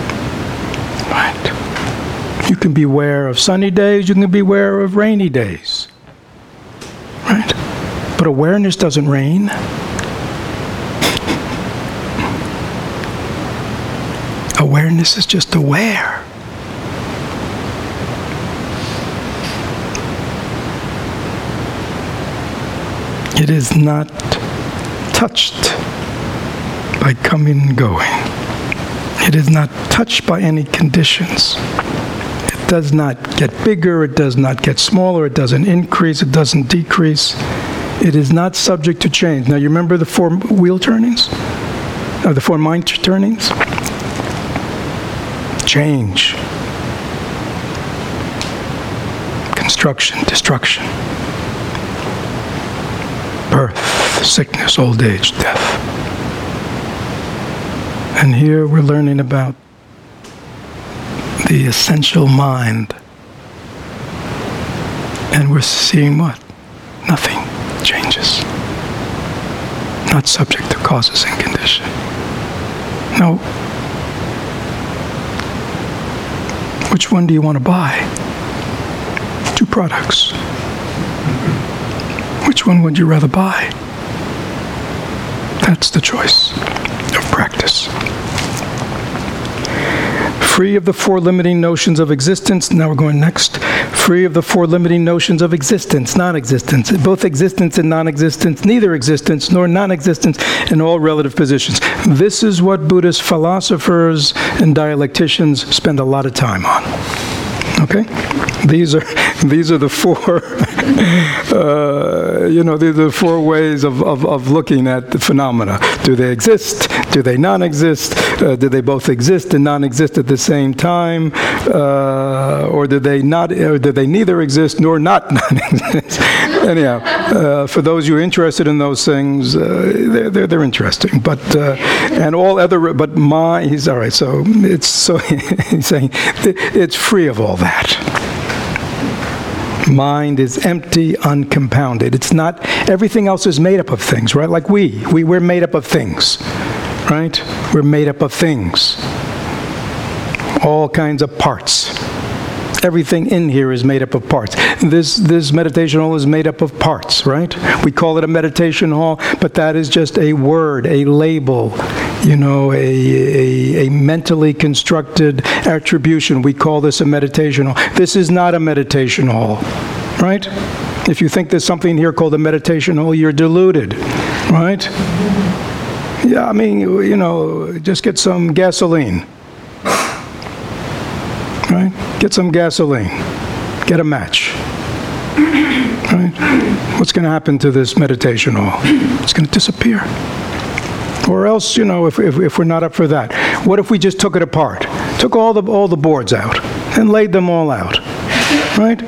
Right? You can be aware of sunny days, you can be aware of rainy days. Right? But awareness doesn't rain. Awareness is just aware. It is not touched by coming and going. It is not touched by any conditions. It does not get bigger, it does not get smaller, it doesn't increase, it doesn't decrease. It is not subject to change. Now you remember the four wheel turnings? Or the four mind turnings? Change. Construction, destruction. Birth, sickness, old age, death. And here we're learning about the essential mind. And we're seeing what? Nothing changes. Not subject to causes and condition. No. Which one do you want to buy? Two products. Which one would you rather buy? That's the choice of practice. Free of the four limiting notions of existence. Now we're going next. Free of the four limiting notions of existence, non-existence. Both existence and non-existence, neither existence nor non-existence in all relative positions. This is what Buddhist philosophers and dialecticians spend a lot of time on. Okay? These are these are the four, uh, you know, these are the four ways of, of, of looking at the phenomena. Do they exist? Do they non-exist? Uh, do they both exist and non-exist at the same time? Uh, or do they not? Or do they neither exist nor not non-exist? Anyhow, uh, for those who are interested in those things, uh, they're, they're they're interesting. But uh, and all other, but my he's all right. So it's so he's saying it's free of all that. Mind is empty, uncompounded. It's not, everything else is made up of things, right? Like we, we, we're made up of things, right? We're made up of things. All kinds of parts. Everything in here is made up of parts. This, this meditation hall is made up of parts, right? We call it a meditation hall, but that is just a word, a label, you know, a, a, a mentally constructed attribution. We call this a meditation hall. This is not a meditation hall, right? If you think there's something here called a meditation hall, you're deluded, right? Yeah, I mean, you know, just get some gasoline, right? Get some gasoline. Get a match. Right? What's going to happen to this meditation hall? It's going to disappear. Or else, you know, if, if, if we're not up for that, what if we just took it apart? Took all the all the boards out and laid them all out, right?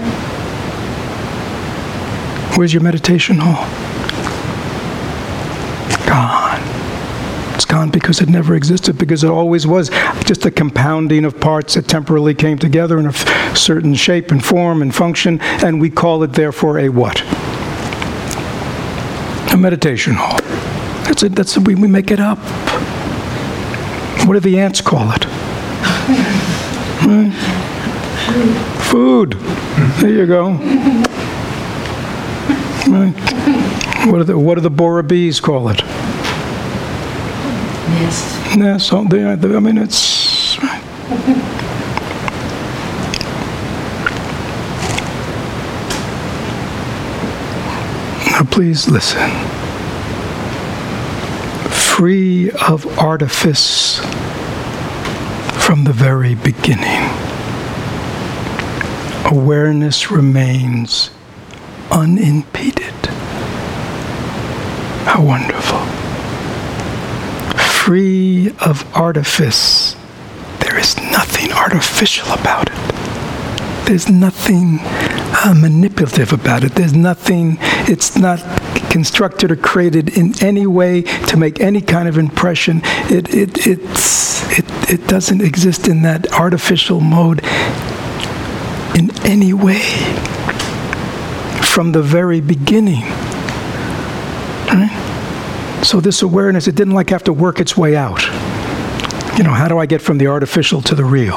Where's your meditation hall? Gone. It's gone because it never existed, because it always was just a compounding of parts that temporarily came together in a f- certain shape and form and function, and we call it therefore a what? A meditation hall. That's it. That's we we make it up. What do the ants call it? Right? Food. There you go. Right. What do the what do the Bora bees call it? Nest. Nest. Oh, they, I mean, it's. Right. Now, please listen. Free of artifice from the very beginning, awareness remains unimpeded. How wonderful. Free of artifice. There is nothing artificial about it. There's nothing uh, manipulative about it. There's nothing, it's not constructed or created in any way to make any kind of impression. It, it, it's, it, it doesn't exist in that artificial mode in any way. From the very beginning. Right? So this awareness, it didn't like have to work its way out. You know, how do I get from the artificial to the real?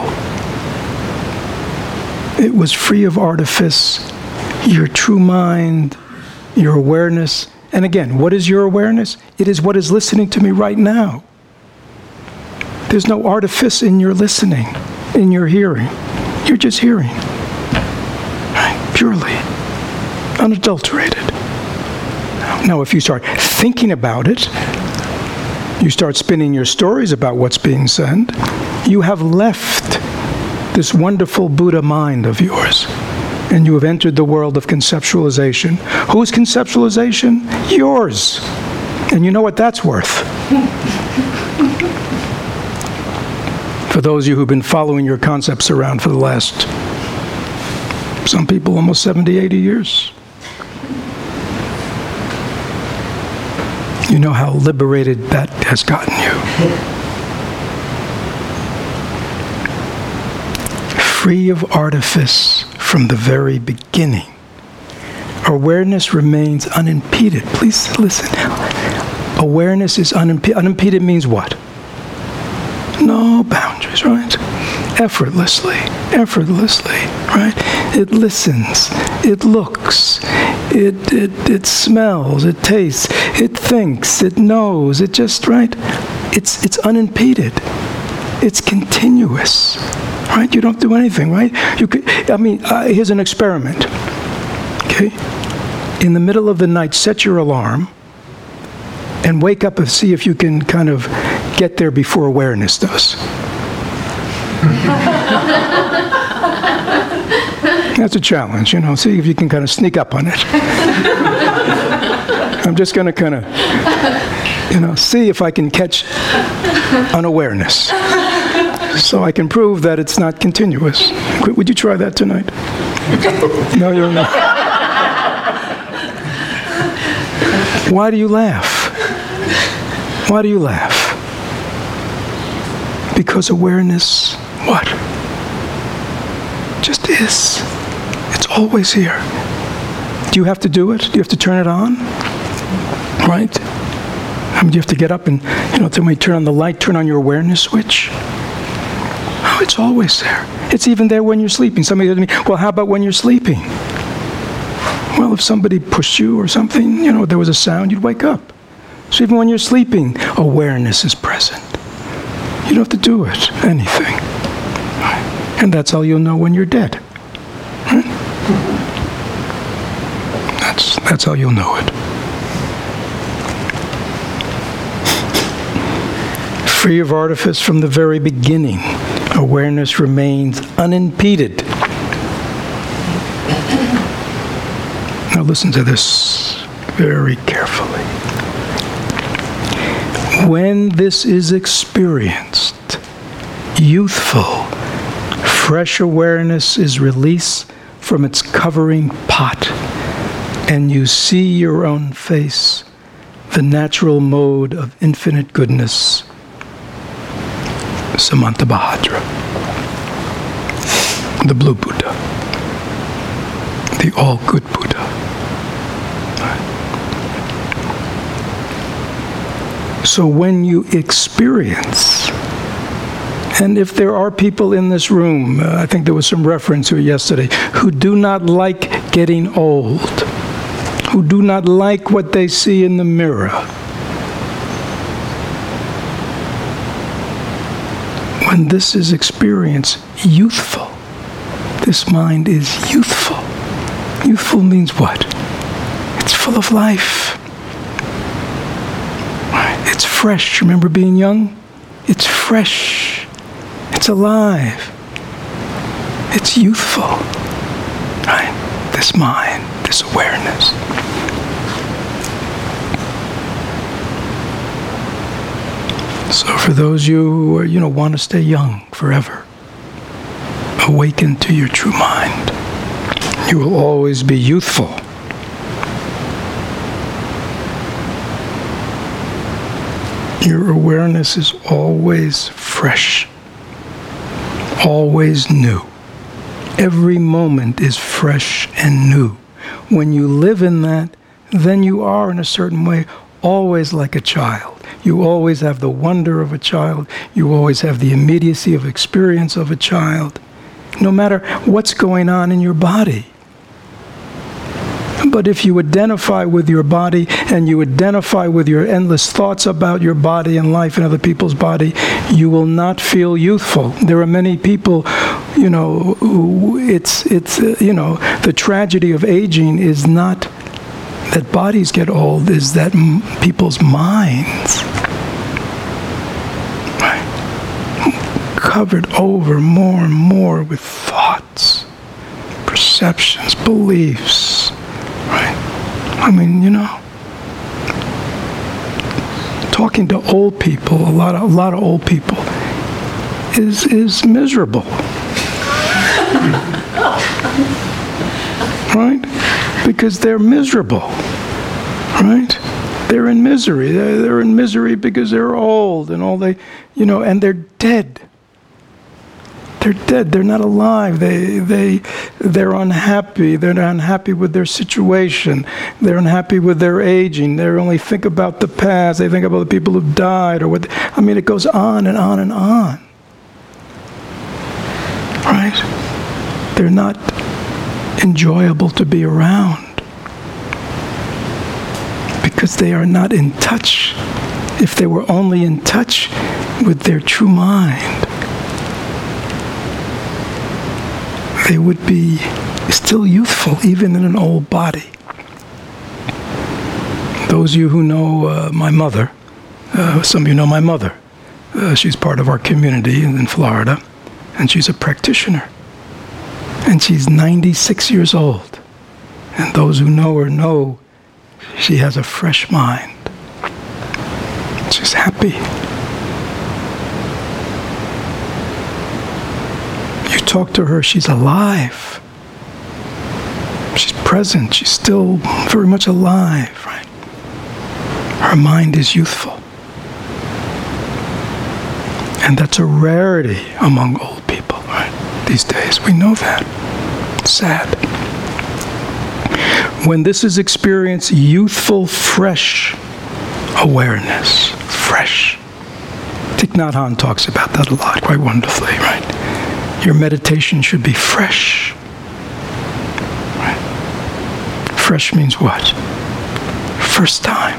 It was free of artifice, your true mind, your awareness. And again, what is your awareness? It is what is listening to me right now. There's no artifice in your listening, in your hearing. You're just hearing. Right? Purely. Unadulterated. Now, if you start thinking about it, you start spinning your stories about what's being said, you have left this wonderful Buddha mind of yours, and you have entered the world of conceptualization. Whose conceptualization? Yours. And you know what that's worth. For those of you who've been following your concepts around for the last, some people, almost seventy, eighty years. You know how liberated that has gotten you. Free of artifice from the very beginning. Awareness remains unimpeded. Please listen. Awareness is unimpeded. Unimpeded means what? No boundaries, right? Effortlessly, effortlessly, right? It listens, it looks, it, it it smells, it tastes, it thinks, it knows, it just, right? It's it's unimpeded. It's continuous, right? You don't do anything, right? You could, I mean, uh, here's an experiment, okay? In the middle of the night, set your alarm and wake up and see if you can kind of get there before awareness does. That's a challenge, you know. See if you can kind of sneak up on it. I'm just going to kind of, you know, see if I can catch unawareness, so I can prove that it's not continuous. Would you try that tonight? No, you're not. Why do you laugh? Why do you laugh? Because awareness, what? Just is. It's always here. Do you have to do it? Do you have to turn it on? Right? I mean, do you have to get up and, you know, when you turn on the light, turn on your awareness switch? Oh, it's always there. It's even there when you're sleeping. Somebody said to me, well, how about when you're sleeping? Well, if somebody pushed you or something, you know, there was a sound, you'd wake up. So even when you're sleeping, awareness is present. You don't have to do it, anything. And that's how you'll know when you're dead. Right? That's, that's how you'll know it. Free of artifice from the very beginning, awareness remains unimpeded. Now listen to this very carefully. When this is experienced, youthful, fresh awareness is released from its covering pot, and you see your own face the natural mode of infinite goodness, Samantabhadra, the blue Buddha, the all-good Buddha. So when you experience, and if there are people in this room, uh, I think there was some reference to it yesterday, who do not like getting old, who do not like what they see in the mirror, when this is experienced, youthful, this mind is youthful. Youthful means what? It's full of life. It's fresh. Remember being young? It's fresh. It's alive. It's youthful. Right? This mind, this awareness. So for those of you who are, you know, want to stay young forever, awaken to your true mind. You will always be youthful. Your awareness is always fresh, always new. Every moment is fresh and new. When you live in that, then you are, in a certain way, always like a child. You always have the wonder of a child. You always have the immediacy of experience of a child, no matter what's going on in your body. But if you identify with your body and you identify with your endless thoughts about your body and life and other people's body, you will not feel youthful. There are many people, you know, who it's, it's uh, you know, the tragedy of aging is not that bodies get old, is that m- people's minds, right, covered over more and more with thoughts, perceptions, beliefs. Right? I mean, you know, talking to old people, a lot of a lot of old people, is is miserable. Right? Because they're miserable. Right? They're in misery. They're, they're in misery because they're old and all they, you know, and they're dead. They're dead. They're not alive. They, they, they're unhappy. They're not unhappy with their situation. They're unhappy with their aging. They only think about the past. They think about the people who've died or what. I mean, it goes on and on and on. Right? They're not enjoyable to be around because they are not in touch. If they were only in touch with their true mind, they would be still youthful, even in an old body. Those of you who know uh, my mother, uh, some of you know my mother. Uh, she's part of our community in Florida, and she's a practitioner. And she's ninety-six years old. And those who know her know she has a fresh mind. She's happy. Talk to her, she's alive. She's present. She's still very much alive, right? Her mind is youthful. And that's a rarity among old people, right? These days, we know that. It's sad. When this is experienced, youthful, fresh awareness, fresh. Thich Nhat Hanh talks about that a lot, quite wonderfully, right? Your meditation should be fresh. Right? Fresh means what? First time.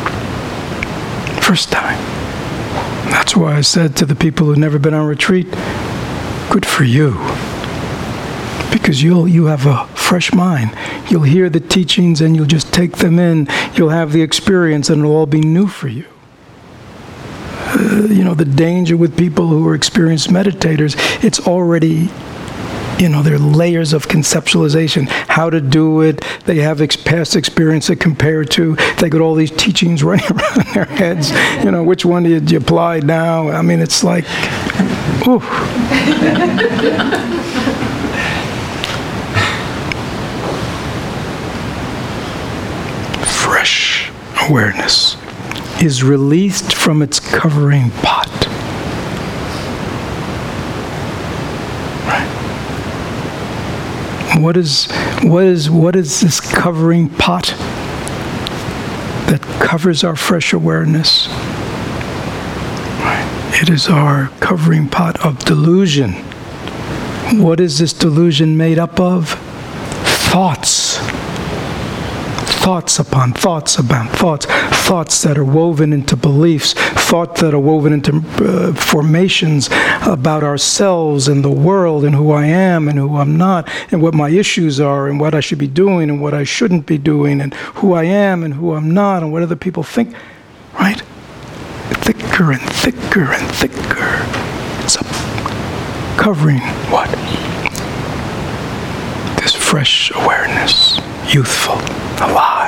First time. That's why I said to the people who've never been on retreat, good for you. Because you'll you have a fresh mind. You'll hear the teachings and you'll just take them in. You'll have the experience and it'll all be new for you. Uh, you know, the danger with people who are experienced meditators, it's already, you know, there are layers of conceptualization, how to do it. They have ex- past experience to compare to. They got all these teachings running around in their heads. You know, which one did you apply now? I mean, it's like, ooh. Fresh awareness. is released from its covering pot. Right? What is, what is, what is this covering pot that covers our fresh awareness? Right? It is our covering pot of delusion. What is this delusion made up of? Thoughts. Thoughts upon thoughts upon thoughts. Thoughts that are woven into beliefs. Thoughts that are woven into uh, formations about ourselves and the world and who I am and who I'm not and what my issues are and what I should be doing and what I shouldn't be doing and who I am and who I'm not and what other people think. Right? Thicker and thicker and thicker. It's a covering what? This fresh awareness, youthful, alive.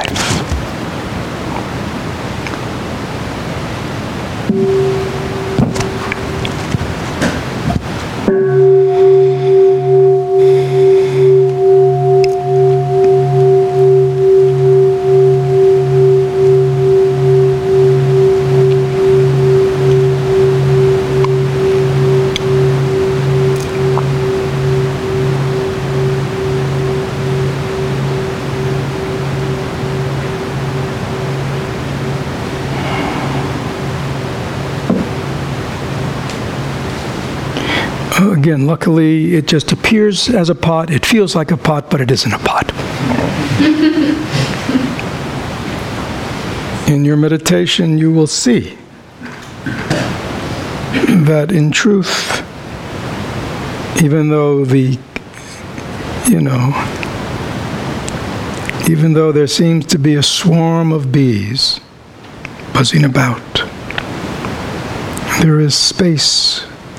Again, luckily, it just appears as a pot. It feels like a pot, but it isn't a pot. In your meditation, you will see that in truth, even though the, you know, even though there seems to be a swarm of bees buzzing about, there is space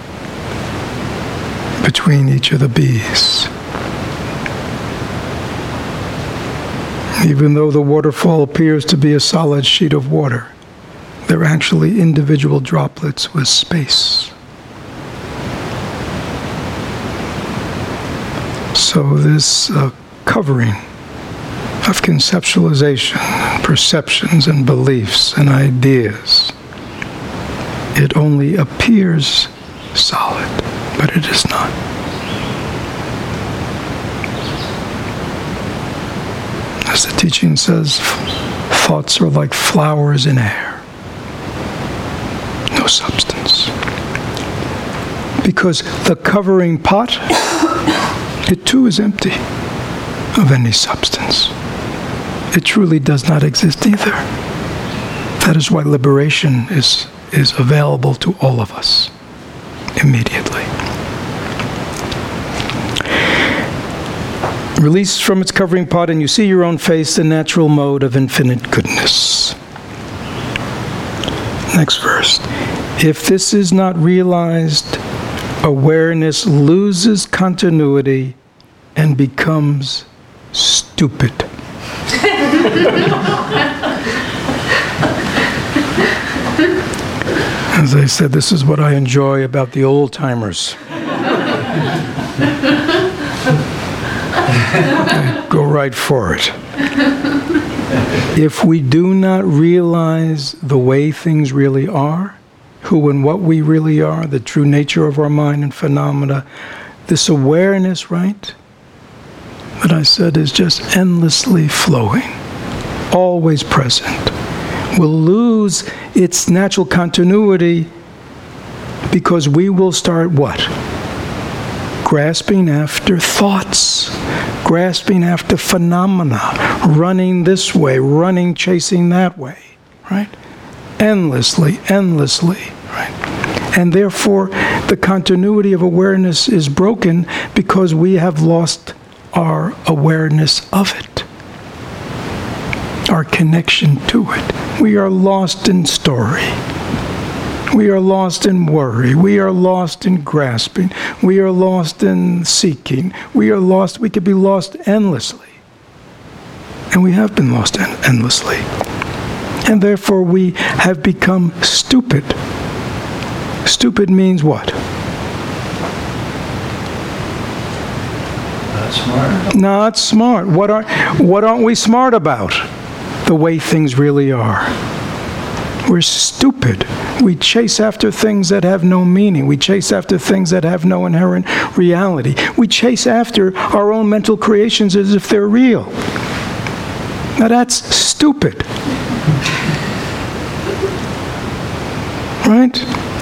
between each of the bees. Even though the waterfall appears to be a solid sheet of water, they're actually individual droplets with space. So this uh, covering of conceptualization, perceptions and beliefs and ideas, it only appears solid, but it is not. As the teaching says, thoughts are like flowers in air. No substance. Because the covering pot, it too is empty of any substance. It truly does not exist either. That is why liberation is, is available to all of us immediately. Release from its covering pot, and you see your own face, the natural mode of infinite goodness. Next verse. If this is not realized, awareness loses continuity and becomes stupid. As I said, this is what I enjoy about the old timers. Go right for it. If we do not realize the way things really are, who and what we really are, the true nature of our mind and phenomena, this awareness, right, that I said is just endlessly flowing, always present, will lose its natural continuity because we will start what? Grasping after thoughts, grasping after phenomena, running this way, running, chasing that way, right? Endlessly, endlessly, right? And therefore, the continuity of awareness is broken because we have lost our awareness of it, our connection to it. We are lost in story. We are lost in worry. We are lost in grasping. We are lost in seeking. We are lost. We could be lost endlessly. And we have been lost en- endlessly. And therefore we have become stupid. Stupid means what? Not smart. Not smart. What are, what aren't we smart about? The way things really are. We're stupid. We chase after things that have no meaning. We chase after things that have no inherent reality. We chase after our own mental creations as if they're real. Now that's stupid. Right?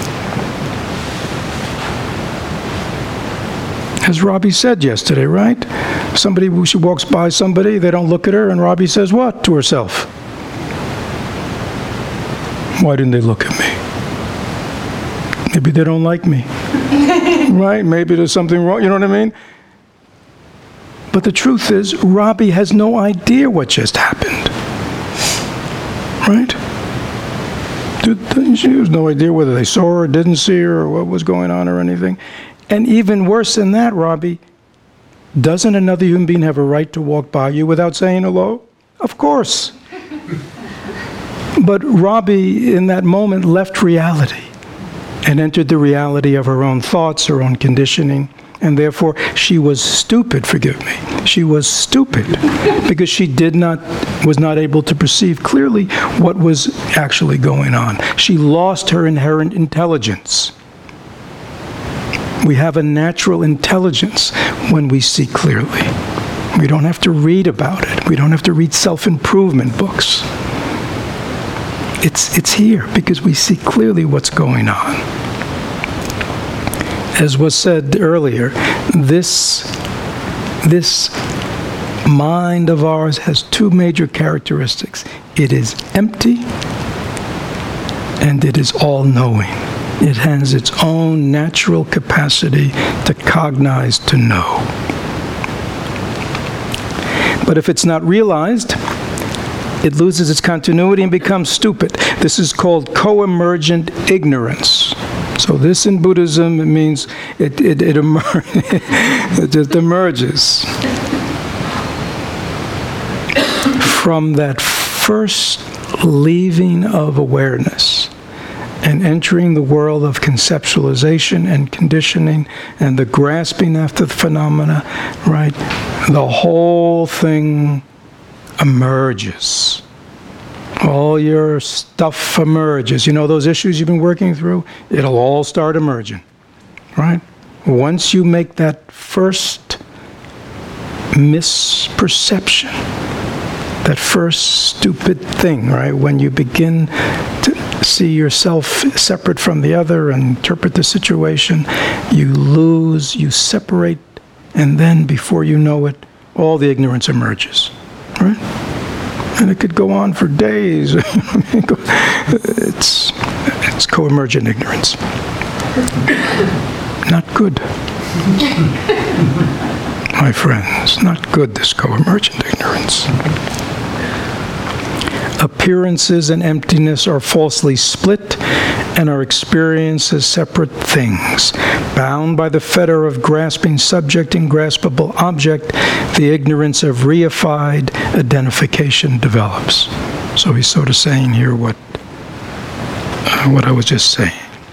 As Robbie said yesterday, right? Somebody, she walks by somebody, they don't look at her, and Robbie says what to herself? Why didn't they look at me? Maybe they don't like me. Right? Maybe there's something wrong. You know what I mean? But the truth is, Robbie has no idea what just happened. Right? She has no idea whether they saw her or didn't see her or what was going on or anything. And even worse than that, Robbie, doesn't another human being have a right to walk by you without saying hello? Of course. But Robbie, in that moment, left reality and entered the reality of her own thoughts, her own conditioning, and therefore she was stupid, forgive me. She was stupid because she did not, was not able to perceive clearly what was actually going on. She lost her inherent intelligence. We have a natural intelligence when we see clearly. We don't have to read about it. We don't have to read self-improvement books. It's, it's here because we see clearly what's going on. As was said earlier, this, this mind of ours has two major characteristics. It is empty and it is all-knowing. It has its own natural capacity to cognize, to know. But if it's not realized, it loses its continuity and becomes stupid. This is called co-emergent ignorance. So this in Buddhism, it means it, it, it, emer- it just emerges from that first leaving of awareness and entering the world of conceptualization and conditioning and the grasping after the phenomena, right? The whole thing emerges. All your stuff emerges. You know those issues you've been working through? It'll all start emerging, right? Once you make that first misperception, that first stupid thing, right? When you begin to see yourself separate from the other and interpret the situation, you lose, you separate, and then before you know it, all the ignorance emerges, right? And it could go on for days. it's, it's co-emergent ignorance. Not good. My friends, not good, this co-emergent ignorance. Appearances and emptiness are falsely split and are experienced as separate things. Bound by the fetter of grasping subject and graspable object, the ignorance of reified identification develops. So he's sort of saying here what, uh, what I was just saying.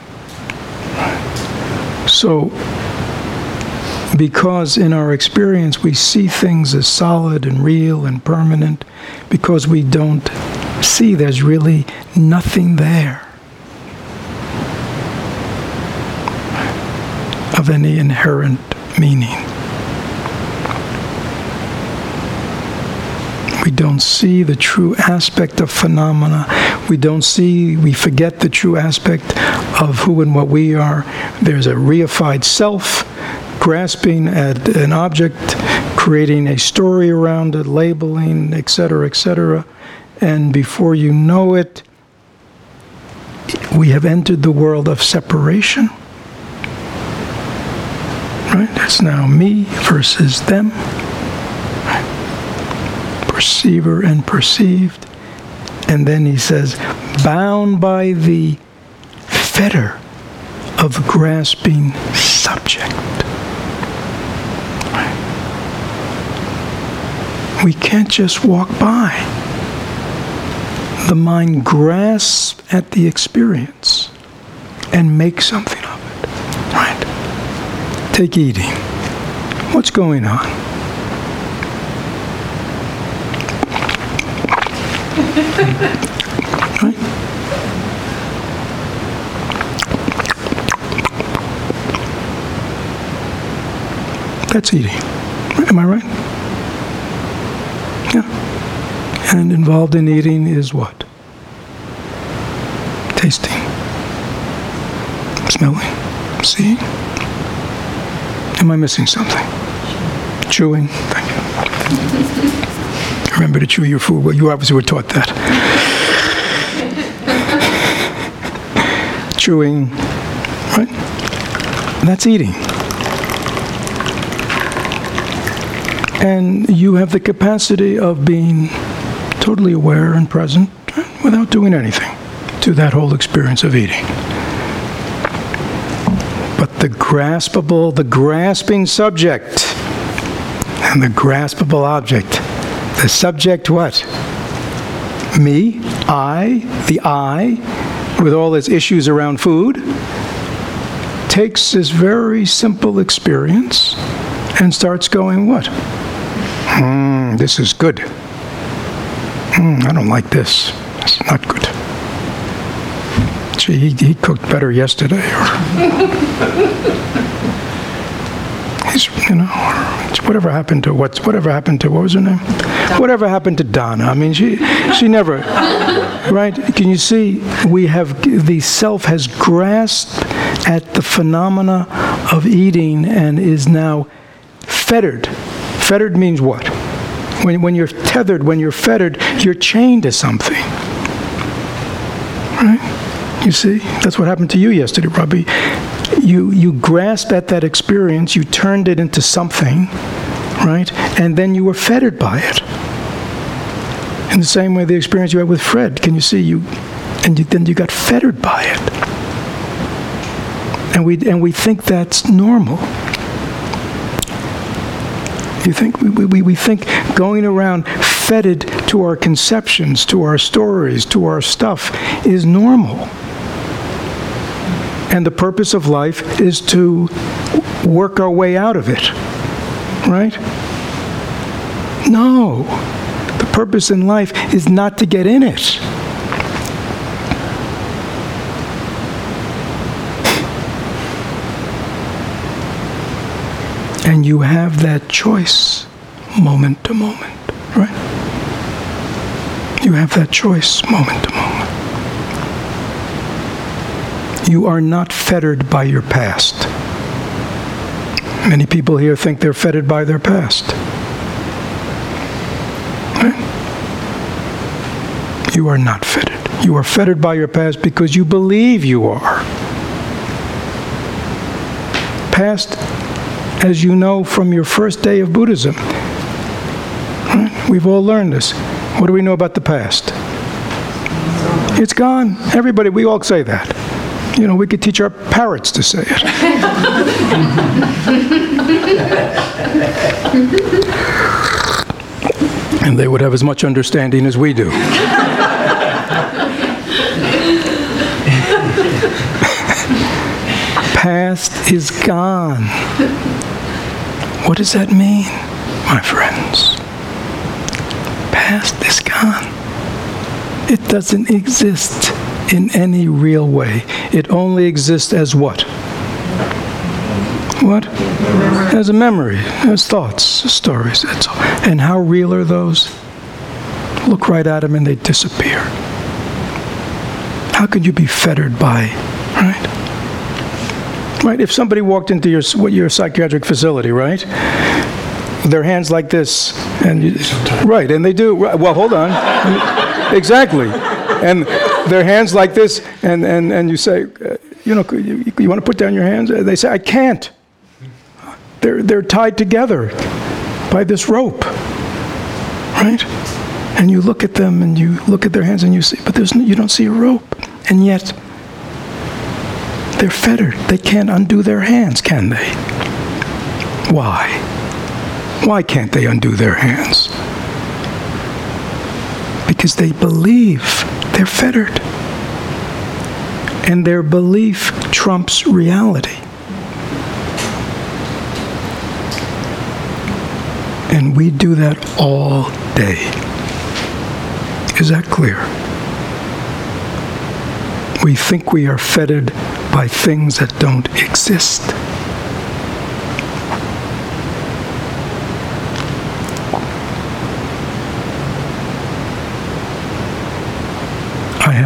So, because in our experience we see things as solid and real and permanent, because we don't see there's really nothing there of any inherent meaning. We don't see the true aspect of phenomena. We don't see, we forget the true aspect of who and what we are. There's a reified self, grasping at an object, creating a story around it, labeling, et cetera, et cetera. And before you know it, we have entered the world of separation. Right? It's now me versus them. Right? Perceiver and perceived. And then he says, bound by the fetter of grasping subject. Right? We can't just walk by. The mind grasps at the experience and makes something of it. Right? Take eating. What's going on? Right? That's eating. Am I right? Yeah. And involved in eating is what? Tasting, smelling, seeing. Am I missing something? Chewing. Thank you. Remember to chew your food. Well, you obviously were taught that. Chewing, right? That's eating. And you have the capacity of being totally aware and present without doing anything to that whole experience of eating. But the graspable, the grasping subject and the graspable object, the subject what? Me, I, the I, with all its issues around food, takes this very simple experience and starts going, what? Hmm, this is good. Hmm, I don't like this. It's not good. Gee, he, he cooked better yesterday. Or he's, you know, whatever happened to what's whatever happened to what was her name? Whatever happened to Donna? I mean, she she never, right? Can you see? We have the self has grasped at the phenomena of eating and is now fettered. Fettered means what? When when you're tethered, when you're fettered, you're chained to something. Right? You see? That's what happened to you yesterday, Robbie. You you grasped at that experience, you turned it into something, right? And then you were fettered by it. In the same way the experience you had with Fred, can you see you and you, then you got fettered by it. And we and we think that's normal. You think we, we, we think going around fettered to our conceptions, to our stories, to our stuff is normal. And the purpose of life is to work our way out of it. Right? No. The purpose in life is not to get in it. And you have that choice moment to moment, right? You have that choice moment to moment. You are not fettered by your past. Many people here think they're fettered by their past. Right? You are not fettered. You are fettered by your past because you believe you are. Past, as you know from your first day of Buddhism. Right? We've all learned this. What do we know about the past? It's gone. Everybody, we all say that. You know, we could teach our parrots to say it. And they would have as much understanding as we do. Past is gone. What does that mean, my friends? Past is gone. It doesn't exist in any real way. It only exists as what? What? Memory. As a memory, as thoughts, as stories, that's all. And how real are those? Look right at them and they disappear. How could you be fettered by, right? Right, if somebody walked into your your psychiatric facility, right? Their hands like this, and you, right, and they do, well, hold on. Exactly. And their hands like this, and, and, and you say, uh, you know, you, you want to put down your hands? They say, I can't. They're, they're tied together by this rope, right? And you look at them, and you look at their hands, and you see, but there's no, you don't see a rope. And yet, they're fettered. They can't undo their hands, can they? Why? Why can't they undo their hands? Because they believe they're fettered. And their belief trumps reality. And we do that all day. Is that clear? We think we are fettered by things that don't exist.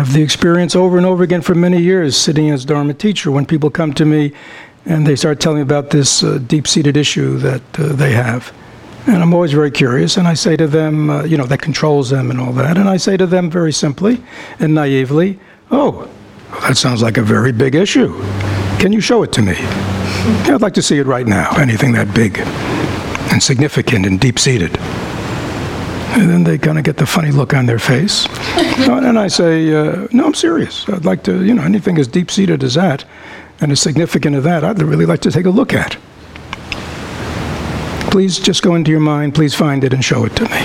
have the experience over and over again for many years, sitting as Dharma teacher, when people come to me and they start telling me about this uh, deep-seated issue that uh, they have. And I'm always very curious, and I say to them, uh, you know, that controls them and all that, and I say to them very simply and naively, oh, well, that sounds like a very big issue. Can you show it to me? Yeah, I'd like to see it right now, anything that big and significant and deep-seated. And then they kind of get the funny look on their face. And I say, uh, no, I'm serious. I'd like to, you know, anything as deep-seated as that and as significant as that, I'd really like to take a look at. Please just go into your mind, please find it and show it to me.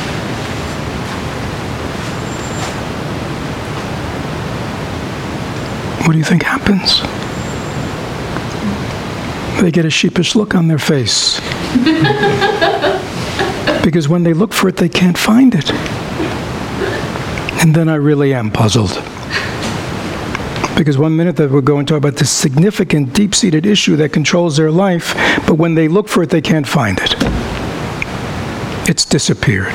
What do you think happens? They get a sheepish look on their face. Because when they look for it, they can't find it. And then I really am puzzled. Because one minute that we're going to talk about this significant, deep-seated issue that controls their life, but when they look for it, they can't find it. It's disappeared.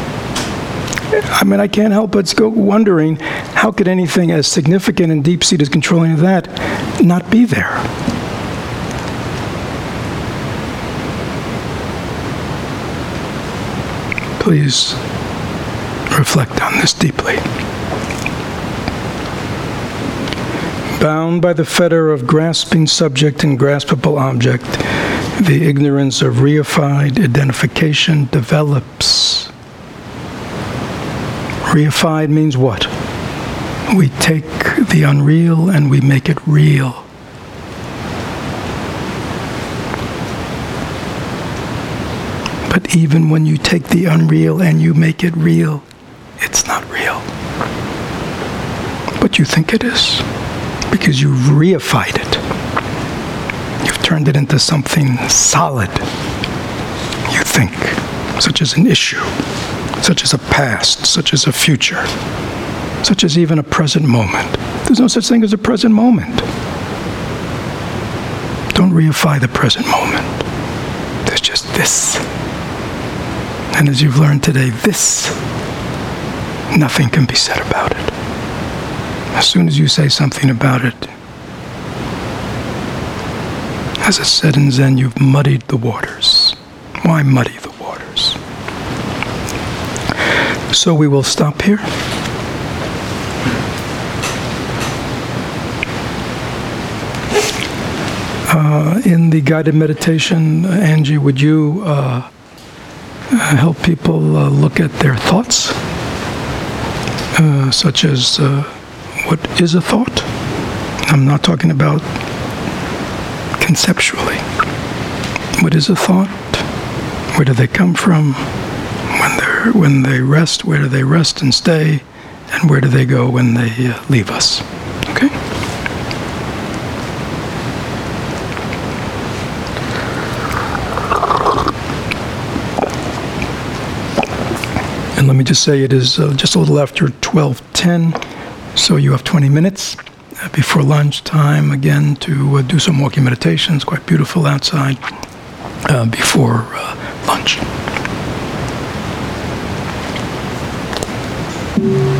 I mean, I can't help but go wondering, how could anything as significant and deep-seated as controlling that not be there? Please reflect on this deeply. Bound by the fetter of grasping subject and graspable object, the ignorance of reified identification develops. Reified means what? We take the unreal and we make it real. But even when you take the unreal and you make it real, it's not real. But you think it is, because you've reified it. You've turned it into something solid, you think, such as an issue, such as a past, such as a future, such as even a present moment. There's no such thing as a present moment. Don't reify the present moment. There's just this. And as you've learned today, this, nothing can be said about it. As soon as you say something about it, as it's said in Zen, you've muddied the waters. Why muddy the waters? So we will stop here. Uh, in the guided meditation, uh, Angie, would you uh, help people uh, look at their thoughts, uh, such as uh, what is a thought? I'm not talking about conceptually. What is a thought? Where do they come from? When they're when they rest, where do they rest and stay? And where do they go when they uh, leave us? Okay? And let me just say it is uh, just a little after twelve ten, so you have twenty minutes uh, before lunchtime again to uh, do some walking meditation. It's quite beautiful outside uh, before uh, lunch.